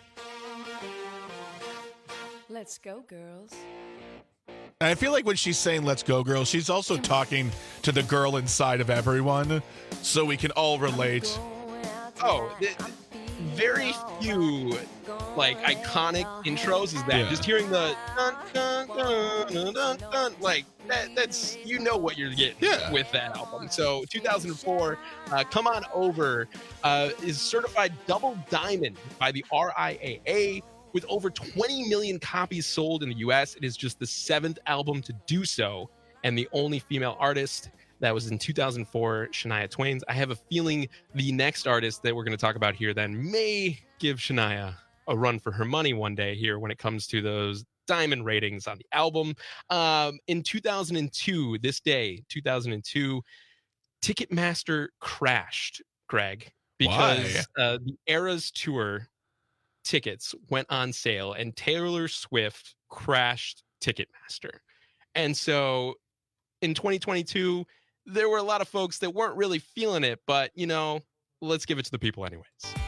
Let's go, girls. I feel like when she's saying "Let's go, girl," she's also talking to the girl inside of everyone, so we can all relate. Oh, th- very few like iconic intros is that. Yeah. Just hearing the dun, dun, dun, dun, dun, dun, like that, that's, you know what you're getting Yeah. with that album. So two thousand four, uh, "Come On Over" uh, is certified double diamond by the R I A A. With over twenty million copies sold in the U S, it is just the seventh album to do so, and the only female artist. That was in two thousand four, Shania Twain's. I have a feeling the next artist that we're going to talk about here then may give Shania a run for her money one day here when it comes to those diamond ratings on the album. Um, in two thousand two, this day, two thousand two, Ticketmaster crashed, Greg, because uh, the Eras Tour tickets went on sale and Taylor Swift crashed Ticketmaster. And so in twenty twenty-two, there were a lot of folks that weren't really feeling it, but, you know, let's give it to the people anyways.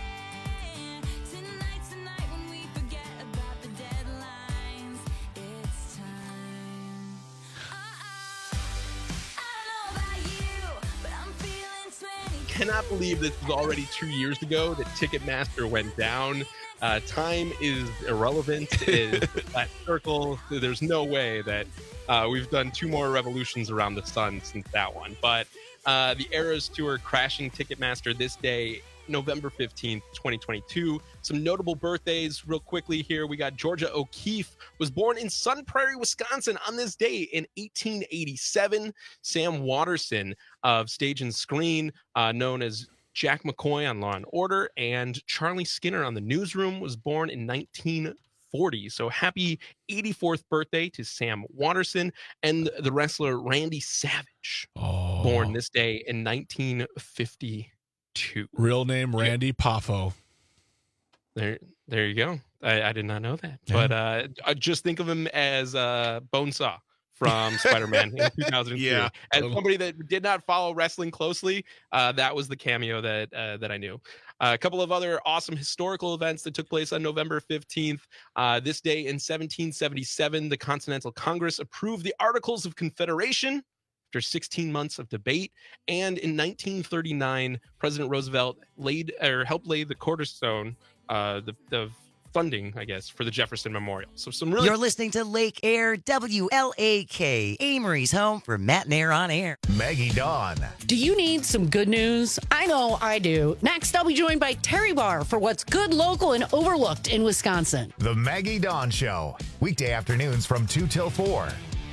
Cannot believe this was already two years ago that Ticketmaster went down. Uh, time is irrelevant. It is a flat circle. There's no way that uh, we've done two more revolutions around the sun since that one. But uh, the Eras Tour crashing Ticketmaster this day, November fifteenth, twenty twenty-two. Some notable birthdays real quickly here. We got Georgia O'Keeffe, was born in Sun Prairie, Wisconsin on this day in eighteen eighty-seven. Sam Waterston of Stage and Screen, uh, known as Jack McCoy on Law and Order, and Charlie Skinner on The Newsroom, was born in nineteen forty. So happy eighty-fourth birthday to Sam Waterston. And the wrestler Randy Savage, oh. born this day in nineteen fifty-two. Real name Randy Poffo. There, there you go. I, I did not know that, Yeah. but uh, I just think of him as uh, Bonesaw from Spider-Man in two thousand two. Yeah. As somebody that did not follow wrestling closely, uh, that was the cameo that uh, that I knew. Uh, a couple of other awesome historical events that took place on November fifteenth. Uh, this day in seventeen seventy-seven, the Continental Congress approved the Articles of Confederation after sixteen months of debate. And in nineteen thirty-nine, President Roosevelt laid or helped lay the cornerstone, uh, the, the funding, I guess, for the Jefferson Memorial. So some really You're listening to Lake Air W L A K, Amory's home for Matt and Air on Air. Maggie Dawn. Do you need some good news? I know I do. Next, I'll be joined by Terry Barr for what's good, local, and overlooked in Wisconsin. The Maggie Dawn Show. Weekday afternoons from two till four.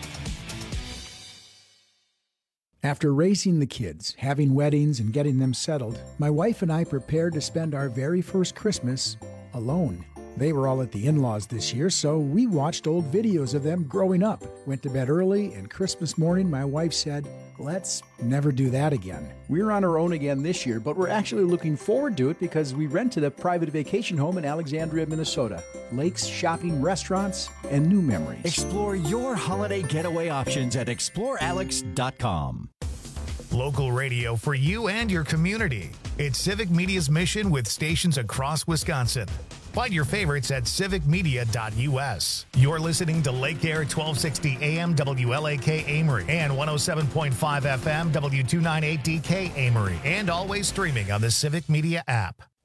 After raising the kids, having weddings, and getting them settled, my wife and I prepared to spend our very first Christmas alone. They were all at the in-laws this year, so we watched old videos of them growing up. Went to bed early, and Christmas morning my wife said, let's never do that again. We're on our own again this year, but we're actually looking forward to it because we rented a private vacation home in Alexandria, Minnesota. Lakes, shopping, restaurants, and new memories. Explore your holiday getaway options at explore alex dot com. Local radio for you and your community. It's Civic Media's mission with stations across Wisconsin. Find your favorites at civic media dot u s. You're listening to Lake Air twelve sixty A M W L A K Amory and one oh seven point five F M W two ninety-eight D K Amory, and always streaming on the Civic Media app.